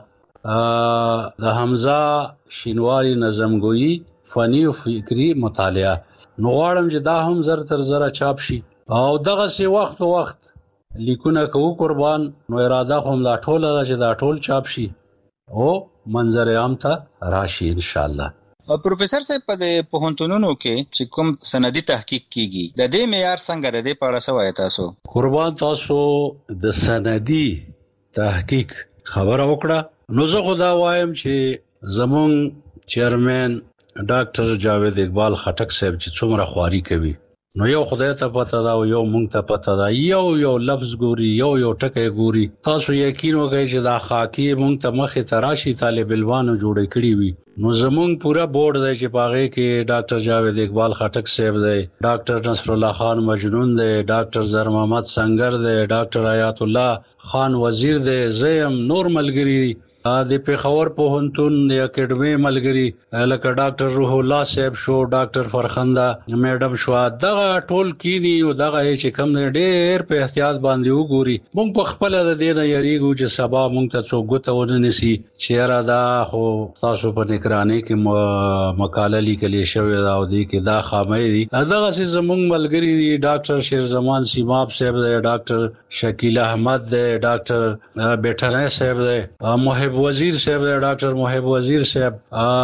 د حمزه شینواری نظم ګویی فنی او فکری مطالعه. نو غواړم چې دا هم زر تر زره چاپ شي او دغه سه وخت لیکونه کوو قربان. نو اراده هم لا ټوله ده چې دا ټول چاپ شي او منظر عام ته راشي ان شاء الله. پروفیسور صاحب په پوهنتونونو کې چې کوم سندي تحقیق کیږي د دې معیار څنګه د دې په اړه څه وایي تاسو؟ قربان تاسو د سندي تحقیق خبره وکړه نو زه خو دا وایم چې زمون چیرمن ډاکټر جاوید اقبال خټک صاحب چې څومره خواري کوي نو یو خدای ته پته دا او یو مونږ ته پته دا، یو لفظ ګوري، یو ټکی ګوري. تاسو یقین وکړئ چې دا خاکی مونږ ته مخې ته راشي طالب علمانو جوړې کړي وي. نو زمونږ پورا بورډ دی چې پاغې کې ډاکټر جاوید اقبال خټک صاحب دی، ډاکټر نصر الله خان مجنون دی، ډاکټر زر محمد سنگر دی، ډاکټر آیات الله خان وزیر دی، زیم نور ملګری د پېښور پوهنتون د اکیډمي ملګری لکه ډاکټر روح الله صاحب شو، ډاکټر فرخنده میډم شو، دغه ټول کینی او دغه چې کم ډېر په احتیاط باندې وګوري. مونږ په خپل د دې نه یریږو چې سبا مونږ ته څوک ګوته ونیسي چې را دا خو تاسو په نگرانی کې مقاله لیکلې شوې ده او دې کې دا خامې دي. دغه چې زمونږ ملګری دي ډاکټر شیر زمان سیماب صاحب دی، ډاکټر شکیل احمد دی، ډاکټر بیٹھنه صاحب دی، محب وزیر صاحب دی، ډاکټر محب وزیر صاحب،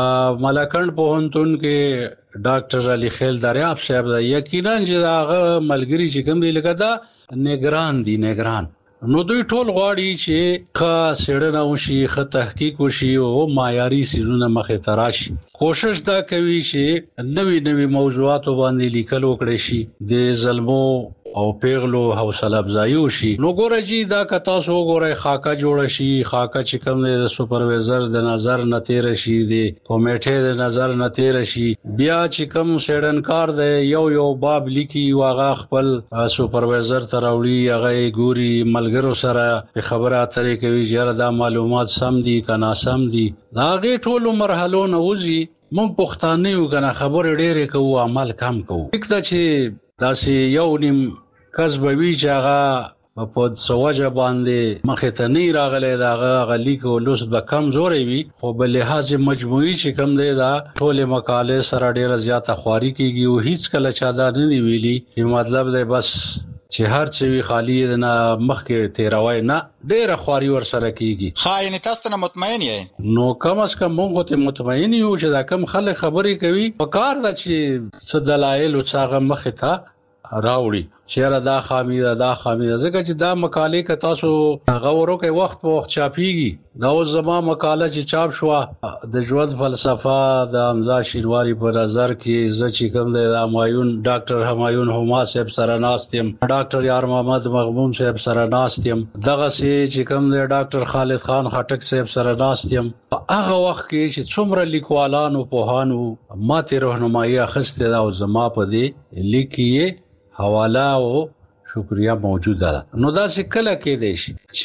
ملکند پوهنتون کې ډاکټر علي خیل دریاب صاحب دی. یقینا چې هغه ملګری چې کوم دی لکه دا نگران دي، نگران نو دوی ټول غواړي چې ښه څېړنه وشي، ښه تحقیق وشي او معیاري څیزونه مخې ته راشي. کوشش دا کوي چې نوې موضوعاتو باندې لیکل وکړي شي، د ظلمو او پیغلو حوصله افزایی وشي. نو ګوره جی دا که تاسو وګورئ خاکه جوړه شي، خاکه چې کوم د سپروایزر د نظر نه تیر شي، د کمیټې د نظر نه تیر شي، بیا چې کوم څېړنکار دی یو باب لیکي واغه خپل سپروایزر ته راوړي، هغه ګوري، ملګرو سره خبره اترې کوي چې دا معلومات سم دي که ناسم دي. دا هغې ټولو مرحلو نه وځي. موږ پښتانه یو کنه خبرې ډېرې کوو، عمل کم کوو. دا چې داسې یو نیم کس به وي چې هغه په سوجه باندې مخې ته نه راغلی، د هغه لیک او لوست به کمزوری وي، خو په لحاظ مجموعي چې کوم دی دا ټولې مقالې سره ډېره زیاته خواري کېږي او هیڅ کله چا دا نه دي ویلي چې مطلب دی بس چې هر څه وی خالی نه مخکې تیروي نه ډېر خواري ور سره کیږي. خاين تاسو نه مطمئن یې؟ نو کم از کم موږ ته مطمئن یو چې دا کم خلک خبرې کوي په کار دا چې څه دلایل او څنګه مخه ته راوړي چیرې دا خامي دا ځکه چې دا مقاله ک تاسو غوړو کې وخت په وخت چاپیږي. دا اوس زما مقاله چې چاپ شو د ژوند فلسفه د حمزه شینواری په نظر کې ز چې کوم د همایون ډاکټر همایون هما صاحب سره ناستم، ډاکټر یار محمد مغموم صاحب سره ناستم، دغه چې کوم د ډاکټر خالد خان خټک صاحب سره ناستم. هغه وخت کې چې څومره لیکوالانو پوهانو ماته راهنمایي اخیسته دا او زما په دې لیکي حواله او شکریا موجوده ده. نو دا څه کله کې دی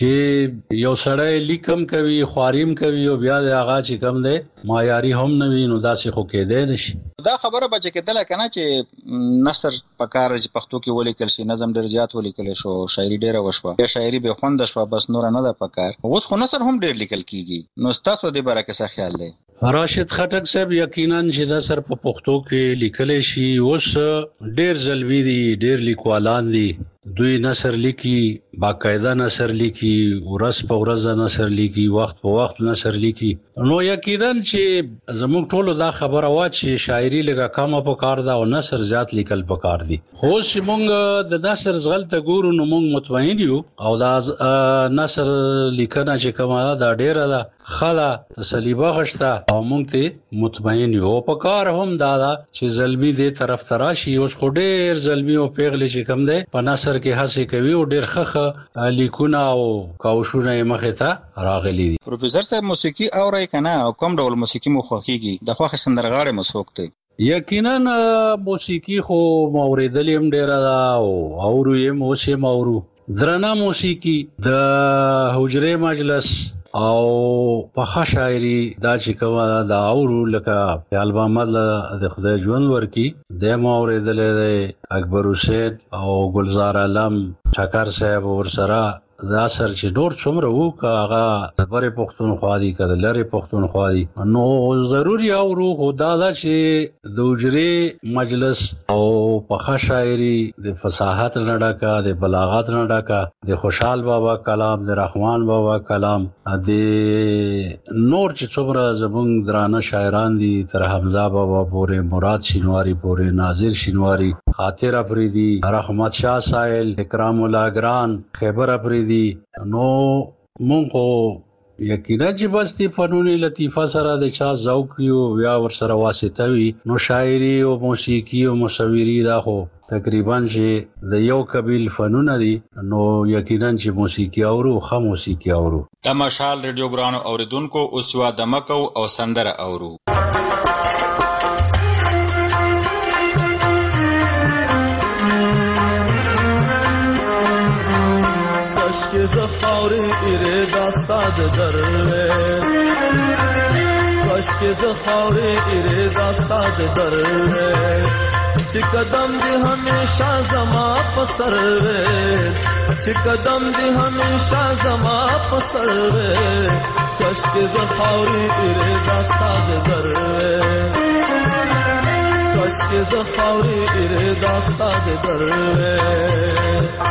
چې یو سړی لیکم کوي خواریم کوي او بیا د هغه چې کم دی معیاري هم نه وي، نو دا څه خو کې دی نشي. دا خبره بچ کېدل کنه چې نثر پکار چې پښتو کې ولیکل شي، نظم ډیر زیات ولیکل شو، شاعري ډیره وشوه، یا شاعري به خوند شوه، بس نور نه ده پکار. اوس خو نثر هم ډیر لیکل کیږي. نو تاسو دې باره کې څه خیال دی؟ راشد خټک صاحب یقینا چې نثر په پښتو کې لیکل شي اوس ډیر زلوی دي، ډیر لیکوالان دي، دوی نثر لیکي، باقاعده نثر لیکي، ورځ په ورځ نثر لیکي، وخت په وخت نثر لیکي. نو یقینا چې زموږ ټولو دا خبره وا چې شاعري لږه کمه پکار ده او نثر زیات لیکل پکار دي. خو چې موږ د نثر زغلته ګورو نو موږ مطمئن یو او دا نثر لیکنه چې کومه دا ډیره ده خلا تسلیبه غشته او موږ ته مطمئن یو. پکار هم دا چې زلمی دې طرف تراشي. اوس خو ډیر زلمی او پیغلې چې کم ده په نثر کې هڅه کوي او ډیر خخه لیکونه او کاوشونه مخه ته راغلي دي. پروفیسور صاحب موسیقي اوري کنه او کوم ډول موسیقي مو خوښیږي؟ د خوښ سندرغاړي مسوک ته؟ یقینا موسیقي خو موریدل هم ډیر ده او اورو یې موسیقي مورو درنه موسیقي د حجره مجلس او په شاعري دا چې کومه دا اورو لکه البم د خدای ژوند ورکی د موریدل اکبر حسین او گلزار علم ټکر صاحب ورسره دا سر چې ډور څومره وو هغه بره پښتونخوا دي کله لری پښتونخوا دي. نو ضروري اورو خدا دا چې د حجره مجلس او په شاعري د فصاحت نه ډکا، د بلاغت نه ډکا، د خوشحال بابا کلام، د رحمان بابا کلام، د نور چې څومره زمونږ درانه شاعران دي تر حمزه بابا پورې، مراد شینواری پورې، ناظر شینواری، خاطر افریدی، رحمت شاه سائل، اکرام الله گران، خیبر افریدی. نو مونږ یقینا چې بس دی فنون لطیفه سره د چا ذوق یو یا ور سره واسطه وي. نو شاعري او موسیقي او مصوري دا خو تقریبا چې د یو قبیل فنون دي. نو یقینا چې موسیقي اورو خو موسیقي اورو. د مشال ریډیو ګرانو اوریدونکو اوس وا دمکو او سندره اورو. که زخاری ایره داستاد دروه کاش که زخاری ایره داستاد دروه چی قدم دی ہمیشہ زما پسر وے، چی قدم دی ہمیشہ زما پسر وے، کاش که زخاری ایره داستاد دروه کاش که زخاری ایره داستاد دروه.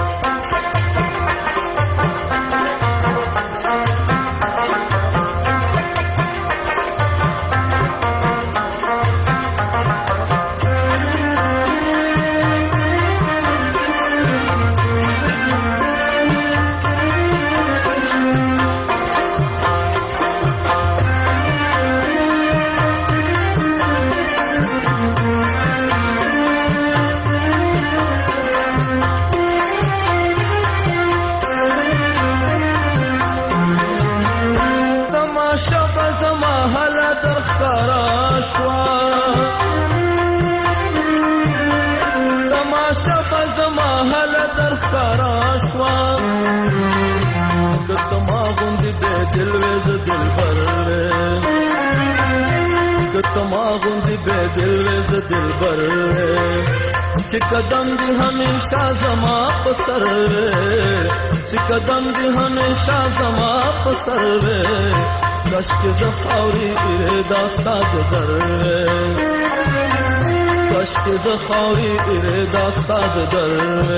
چی قدم دی ہمیشہ زما پسر وے، چی قدم دی ہمیشہ زما پسر وے، کاش کے زخاوری ایرے داستاد در وے، کاشکې زه خاورې اراده ستا د در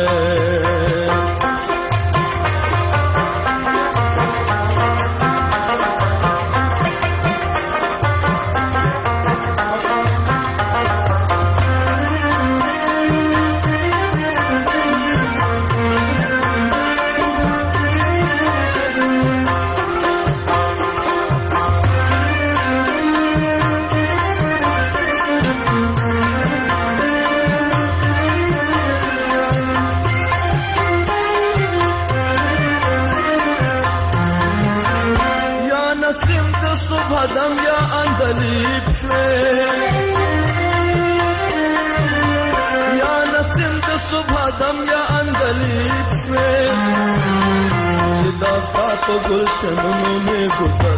یا نسیم د صبح دم یا اندلیب شوی چې داستا په گلشنونو می گذر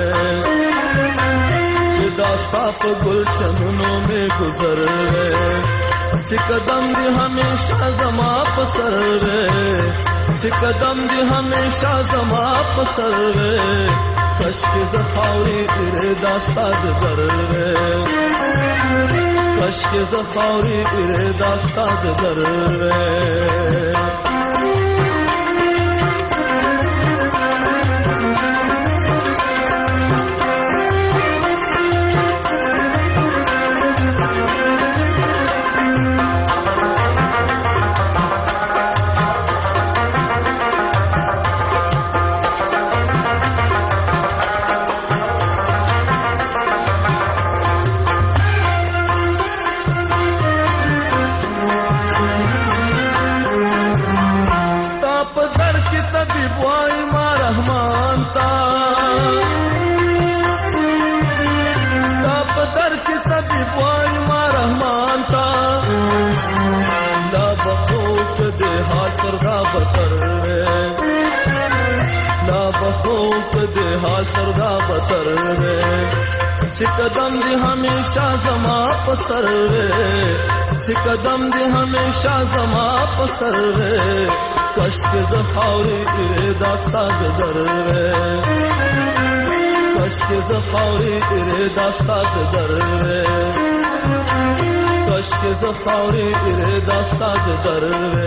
چې داستا په گلشنونو می گذر چې قدم دی همیشه زما په سر چې قدم دی همیشه زما په سر کاشکې زه خاورې اراده ستا د در کاشکې زه خاورې اراده ستا د در چې قدم دی همیشه زما په سر چې قدم دی همیشه زما په سر کاشکې زه خاورې اراده ستا د در کاشکې زه خاورې اراده ستا د در کاشکې زه خاورې اراده ستا د در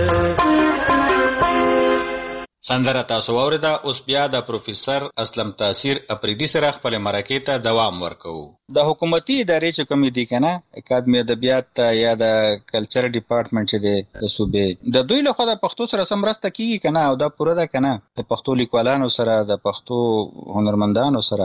سندره تاسو واوریده. اوس بیا د پروفیسر اسلم تاثیر اپریدي سره خپل مرکې ته دوام ورکوو. د حکومتي ادارې چې کومې دي کنه اکاډمي ادبیات یا د کلچر ډپارټمنټ چې دی د صوبې د دوی له خوا د پښتو سره سمرسته کیږي کنه او دا پوره ده کنه د پښتو لیکوالانو سره د پښتو هنرمندانو سره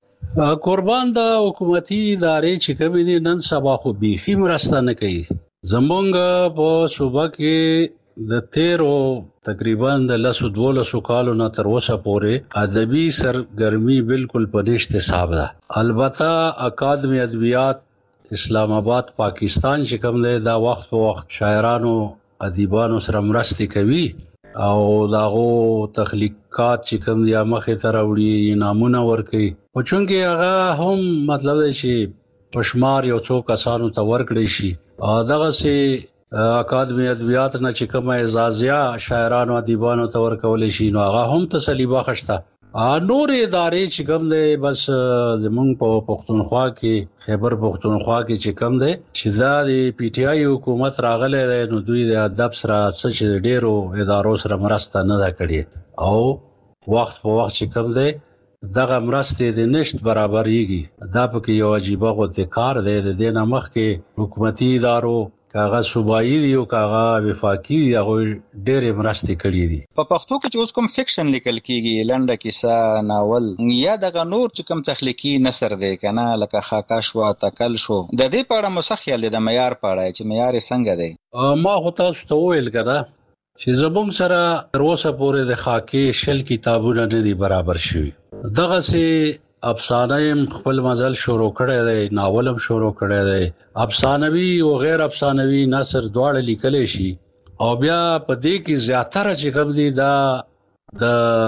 قربان د حکومتي ادارې چې کومې دي نن سبا خو بيخي مرسته نه کوي. زمونږ په صوبه کې د 13 تقریبا د 12 کالو نه تر اوسه پورې ادبي سرګرمي بالکل پدېشت حساب ده. البته اکاډمي ادبیات اسلام آباد پاکستان چې کوم دی دا وخت په وخت شاعرانو ادیبانو سره مرسته کوي او داغو تخلیقات چې کوم دی مخه تر وړي نامونه ورکي او چونګي هغه هم مطلب دی چې پښمار یو څو کسانو ته ورکړي شي دغه سي اکاډمي ادبیات نه چې کومه اعزازیا شاعرانو ادیبانو ته ورکول شي نو هغه هم تسلی بخښته. نور ادارې چې کوم دی بس زمونږ په پښتونخوا کې خیبر پښتونخوا کې چې کوم دی چې دا د پی ټی آی حکومت راغله نو دوی د ادب سره څه ډیرو ادارو سره مرسته نه دا کړي او وخت په وخت چې کوم دی دغه مرسته د نشټ برابرېږي. دا پکې یو عجیب غوته کار دی د دې نامخ کې حکومتي ادارو کاغه صوبایي دی او کاغه وفاقي دی هغه ډېر مرستې کړې دي. په پښتو کې چې اوس کوم فکشن لیکل کیږي لنډه کیسه ناول یا دغه نور چې کوم تخلیقي نثر دی کنه لکه خاکا شو تکل شو د دې په اړه مسخیل د معیار په اړه چې معیار څنګه دی ما هو تاسو ته ویل کړه چې زبون سره روسه پورې د خاکي شل کتابونه نه دي برابر شوی. دغه سي افسانه خپل مزل شروع کړی دی ناولم شروع کړی دی افسانوي او غیر افسانوي نثر دواړه لیکل شي او بیا په دې کې زیاتره چې کوم دي دا د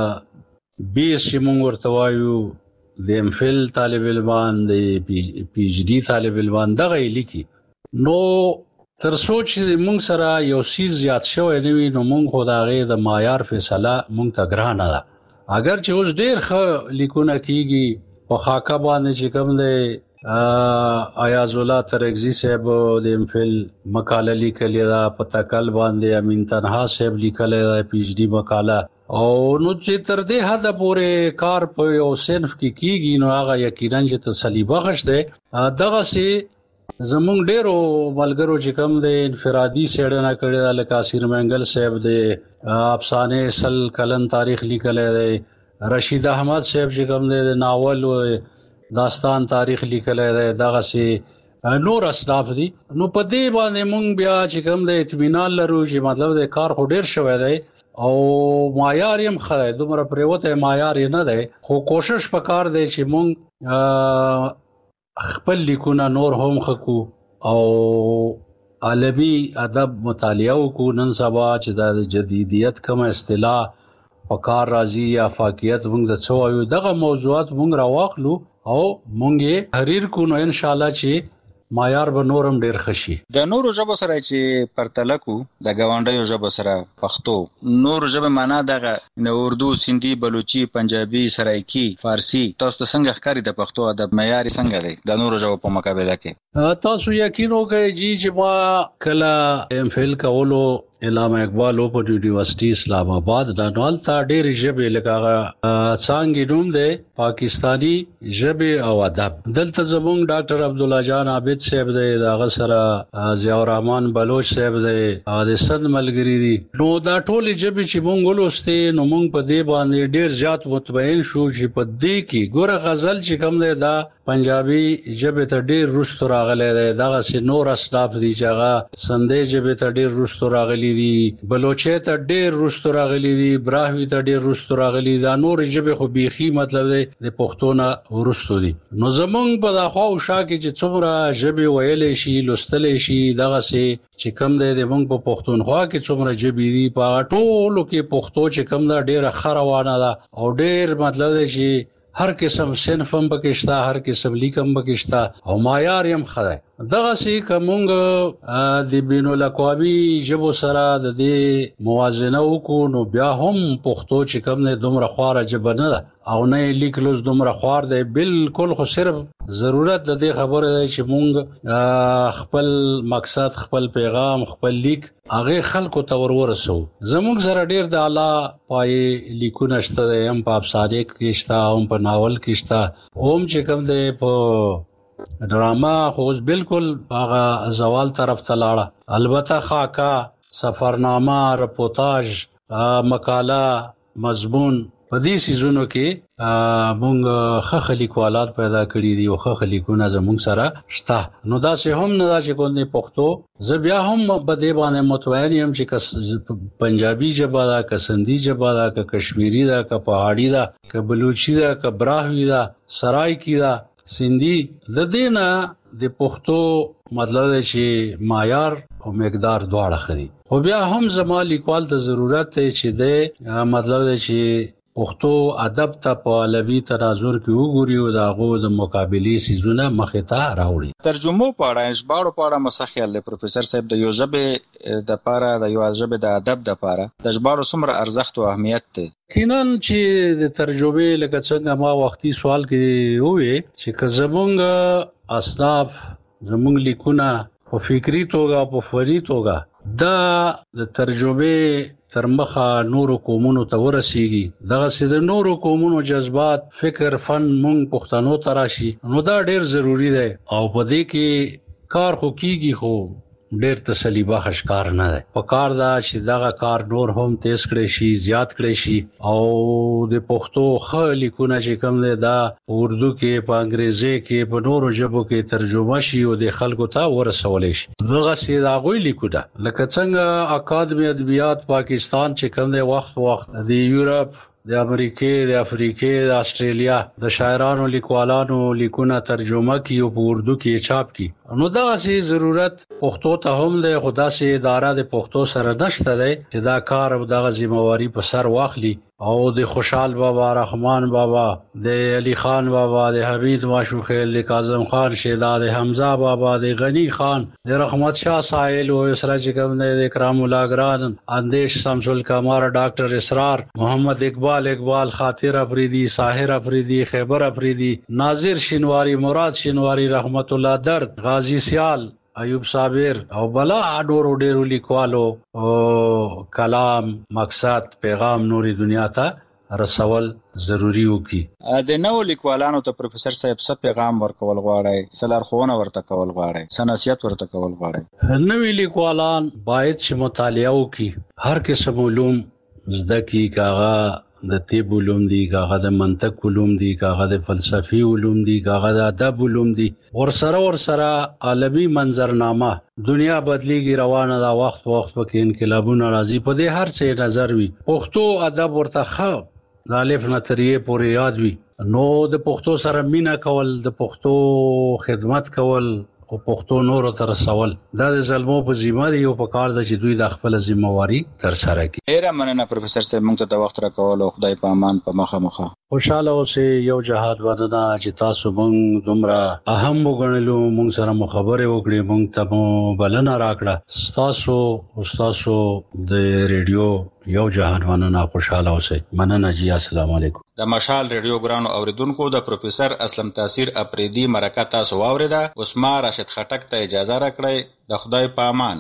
بیس چې موږ ورته وایو د امفل طالب علمان د پی ایچ ډي طالب علمان دغه لیکي نو تر سوچ موږ سره یو سیز زیات شوی دی نو موږ خدای د معیار فیصله موږ ته ګرانه ده. اگر چې اوس ډېر ښه لیکونه کیږي په خاکه باندې چې کوم دی ایاز الله ترغزی صاحب د امفل مقاله لیکلې ده، په تکل باندې امین تنها صاحب لیکلې ده پی ایچ ډی مقاله. او نو چې تر دې حد پورې کار په یو صنف کې کیږي نو هغه یقینا چې تسلی بخښ ده. دغه سي زمونږ ډیرو ملګرو چې کوم د انفرادي سیړنه کړې ده، لکه اسیر منګل صاحب د افسانه سل کلن تاریخ لیکلې ده، رشید احمد صاحب چې کوم د ناول داستان تاریخ لیکلې ده، دغه سي نور اسلاف دي. نو په دې باندې مونږ بیا چې کوم د اطمینان لرو چې مطلب د کار خو ډیر شوی دی او معیار هم خره دومره پریوته معیار نه دی، خو کوشش وکړ دی چې مونږ خپل لیکونه نور هم خکو او عالمي ادب مطالعه وکړو. نن سبا چې د جدیدیت کوم اصطلاح وکړ راځي یا فاقیت مونږ د څو یو دغه موضوعات مونږ راواخلو او مونږ یې تحریر کو، نو ان شاء الله چې معیار به نورم ډیر خشي. د نورو ژبو سره چې پرتله کو د ګاونډیو ژبو سره پښتو نورو ژبه معنا دغه نو اردو، سندي، بلوچي، پنجابي، سرایکی، فارسی، تاسو څنګه ښکاری د پښتو ادب معیار څنګه دی د نورو ژبو په مقابله کې؟ تاسو یقین وکړئ چې ما کله ام فل کولو علامه اقبال اوپن یونیورسيټي اسلام آباد د نوالتا ډېر ژبې لکه څنګه نوم دی پاکستانی ژبې او ادب. دلته زموږ ډاکټر عبد الله جان عابد صاحب دی، دغه سره ضیاء الرحمن بلوچ صاحب دی، د سند ملګری دي. نو دا ټول ژبې چې مونږ ولوستې نو مونږ په دې باندې ډېر زیات مطمئن شو چې په دې کې ګوره غزل چې کوم دی دا پنجابي ژبې ته ډېر رستو راغلی دی، دغه سي نور اسلاف دي چې هغه سندې ژبې ته ډېر رستو راغلي دي، بلوچي ته ډېر رستو راغلي دي، براهوي ته ډېر رستو راغلي دي. دا نور ژبې خو بيخي مطلب دی د پښتو نه ورستو دي. نو زمونږ په داخوا او شا کې چې څومره ژبې ویلې شي لوستلې شي دغه سي چې کم دی د مونږ په پښتونخوا کې څومره ژبې دي په ټولو کې پښتو چې کم دا ډېر خروانه ده او ډېر مطلب دی چې هر قسم صنف هم پکښتا، هر قسم لیکم پکښتا او معیار هم خره. دغه سي کومګ د بین الاقوامي ژبو سره د دې موازنه وکړو نو بیا هم پښتو چې کوم نه دومره خواره ژبه نه ده او نه لیکلوز دومره خوار دی. بالکل خو صرف ضرورت د دې خبره ده چې مونږ خپل مقصد، خپل پیغام، خپل لیک هغه خلکو ته ورورسو. زموږ سره ډیر د اعلی پای لیکونه شته، هم په افسانه کې شته، هم په ناول کې شته، هم چې کوم دی په ډراما خو بالکل هغه زوال طرف ته لاړه. البته خاکا، سفرنامه، رپورتاج، مقاله، مضمون په دې سيزونو کې مونږ خخ لیکوالات پیدا کړی دي او خخ لیکونه زموږ سره شته. نو دا سه هم نه دا چې کوم نه پښتو ز بیا هم په دې باندې متوین یم چې پنجابي ژبه دا، که سندي ژبه دا، که کشمیری دا، که پہاڑی دا، که بلوچي دا، که براهوی دا، سرایکی دا، سندي د دینه د پښتو مطلب چې معیار او مقدار دواړه خري. خو بیا هم زما لیکوال ته ضرورت دی چې د مطلب چې پښتو ادب ته په عالمي تناظر کې وګوري او داغه د مقابلي سيزونه مخه ته راوړي. ترجمه پاړه ژباړو پاړه مسخیل له پروفیسور صاحب د یو ژبه د پاره د یو ژبه د ادب د پاره د ژباړو څومره ارزښت او اهمیت دی؟ کینن چې د ترجمه لکه څنګه ما وختي سوال کې وې چې زمونږ اصناف زمونږ لیکونه په فکری توګه په فوري توګه دا د ترجمه تر مخه نورو قومونو ته ورسیږي، دغه سید نورو قومونو جذبات، فکر، فن مونږ پښتنو تراشي، نو دا ډیر ضروری دی او په دې کې کار خو کیږي خو ډیر تسلی بخش کار نه دی. په کار دا چې دغه کار نور هم تیز کړي شي، زیات کړي شي او د پښتو خلیکونه چې کوم دی دا اردو کې، په انګریزي کې، په نورو ژبو کې ترجمه شي او د خلکو ته ورسول شي. دغه سیدا غوي لیکونه لکه څنګه اکادمی ادبیات پاکستان چې کوم دی وخت د یورپ، د امریکای، د افریقای، د استرالیا د شاعرانو لیکوالانو لیکونه ترجمه کی او په اردو کې چاپ کی. نو دا سي ضرورت پښتو ته هم له خدا سي اداره د پښتو سره نشته دی چې دا کار او دغه ذمہواری په سر واخلي او د خوشحال بابا، رحمان بابا، د علي خان بابا، د حمید ماشوخیل، د کاظم خان شیدا، د حمزه بابا، د غنی خان، د رحمت شاه سائل او اسراج کوم د اکرام الله ګران، اندیش شمس القمر، ډاکټر اسرار، محمد اقبال خاطر افریدی، ساحر افریدی، خیبر افریدی، ناظر شینواری، مراد شینواری، رحمت الله درد، غازی سیال، ایوب صابر او بلا ډورو لیکوالو او کلام، مقصد، پیغام نوري دنیا ته رسول ضروری وکي. د نو لیکوالانو ته پروفیسور صاحب څه پیغام ورکول غواړي؟ څه لارښوونه ورته کول غواړي؟ څه نصیحت ورته کول غواړي؟ نوی لیکوالان باید چې مطالعه وکي، هر قسم علوم زده کی، کاغه د طب علوم دي، کاغه د منطق علوم دي، کاغه د فلسفي علوم دي، کاغه د ادب علوم دي، ورسره عالمی منظرنامه، دنیا بدلیږي، روانه دا وخت پکې انقلابونه راځي، په دې هر څه نظر وي. پښتو ادب ورته خو د الف نه تر یې پورې یاد وي، نو د پښتو سره مینا کول، د پښتو خدمت کول او پښتو نور تر رسول دا د ظلمو په ذمہ دی او په کار د چې دوی د خپل ذمہواری تر سره کوي. ډیره مننه پروفیسور صاحب، موږ ته د وخت راکول او خدای په امان په مخه خوشاله اوسئ. یو جهاد ودنا چې تاسو موږ دومره اهم وګڼلو، موږ سره مخابره وکړي، موږ ته بلنه راکړه. تاسو د ریډیو یو جهاد مننه، خوشاله اوسئ. مننه جی، السلام علیکم. د مشال ریډیو ګرانو اوریدونکو، د پروفیسور اسلم تاثیر اپریدي مرکه تاسو واوریده. اوس ما راشد خټک ته اجازه راکړئ. د خدای په امان.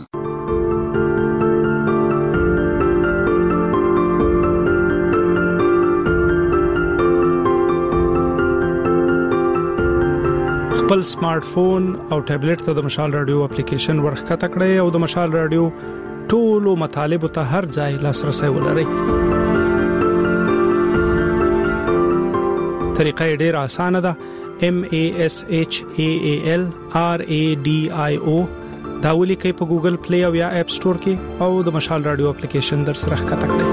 خپل سمارټ فون او ټابلیټ ته د مشال رادیو اپلیکیشن ورخکته کړئ او د مشال رادیو ټولو مطالبه ته هر ځای لاسرسي ولرئ. طریقه ډیره اسانه ده. MASHAAL RADIO دا ولیکئ په ګوګل پلی او یا اپ سٹور کې او د مشال رادیو اپلیکیشن در سره ښکته کړئ.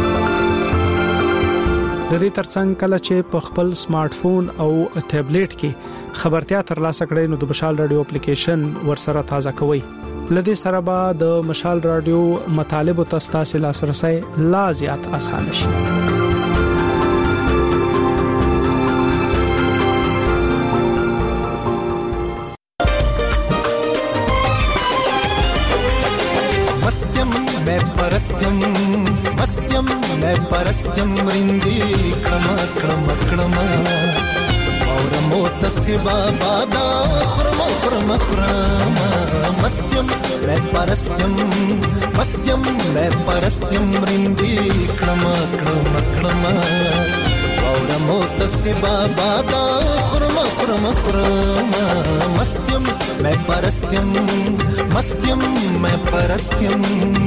د دې ترڅنګ کله چې په خپل سمارټ فون او ټابلیټ کې خبرتیا ترلاسه کړئ نو د مشال رادیو اپلیکیشن ورسره تازه کوئ. لدې سره به د مشال رادیو مطالب او تاسو لاسرسي لا زیات اسانه شي. مستیم میں پرستیم رندی کلمہ کلمہ اور متصبہ بادا خرم خرم خرم. مستیم میں پرستیم رندی کلمہ کلمہ اور متصبہ بادا خرم خرم خرم. مستیم میں پرستیم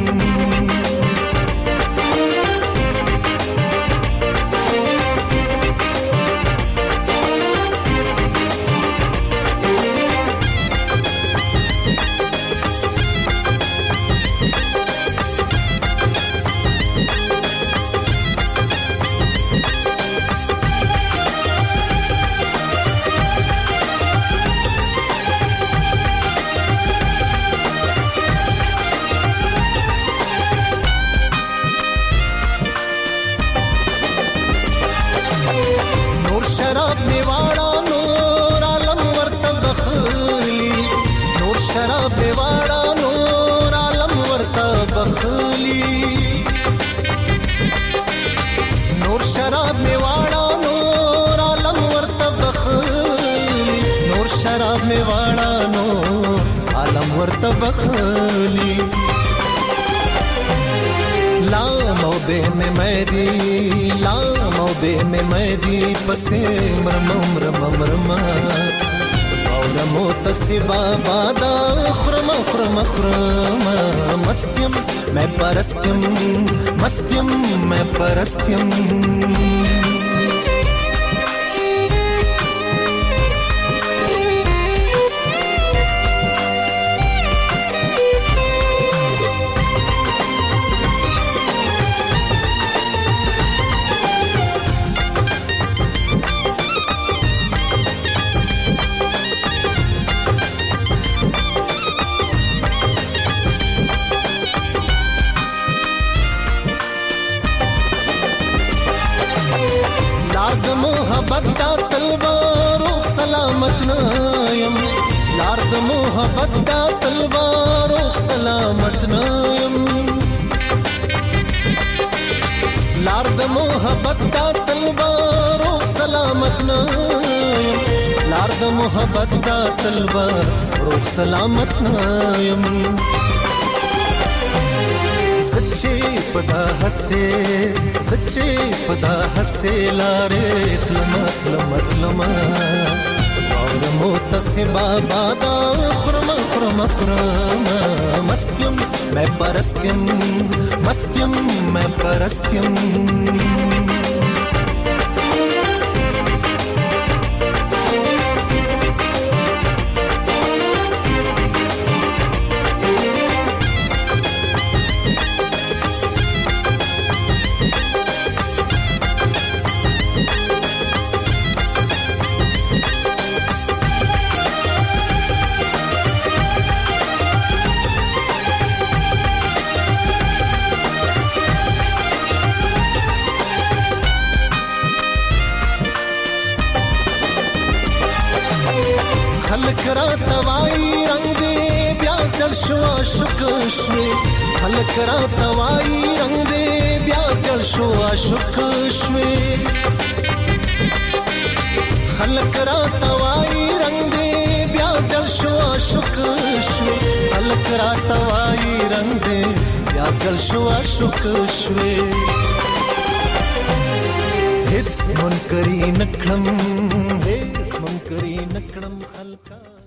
بخلی لامو بے میں میدی پسے مرم اور متصبہ بادا خرم خرم خرم. مستیم میں پرستیم تلبارو سلامت نایم لار د محبت دا تلبارو سلامت نایم لار د محبت دا تلبارو سلامت نایم لار د محبت دا تلبارو سلامت نایم सच्चे पदा हसे लारे तलमा वावरमो तसिबा बादा खुरमा मस्त्यम मैं परस्त्यम خلق را توائی رنگ دے بیا زل شوا شکشوے خلق را توائی رنگ دے بیا زل شوا شکشوے خلق را توائی رنگ دے بیا زل شوا شکشوے خلق را توائی رنگ دے بیا زل شوا شکشوے هیڅ منکری نکړم خلقا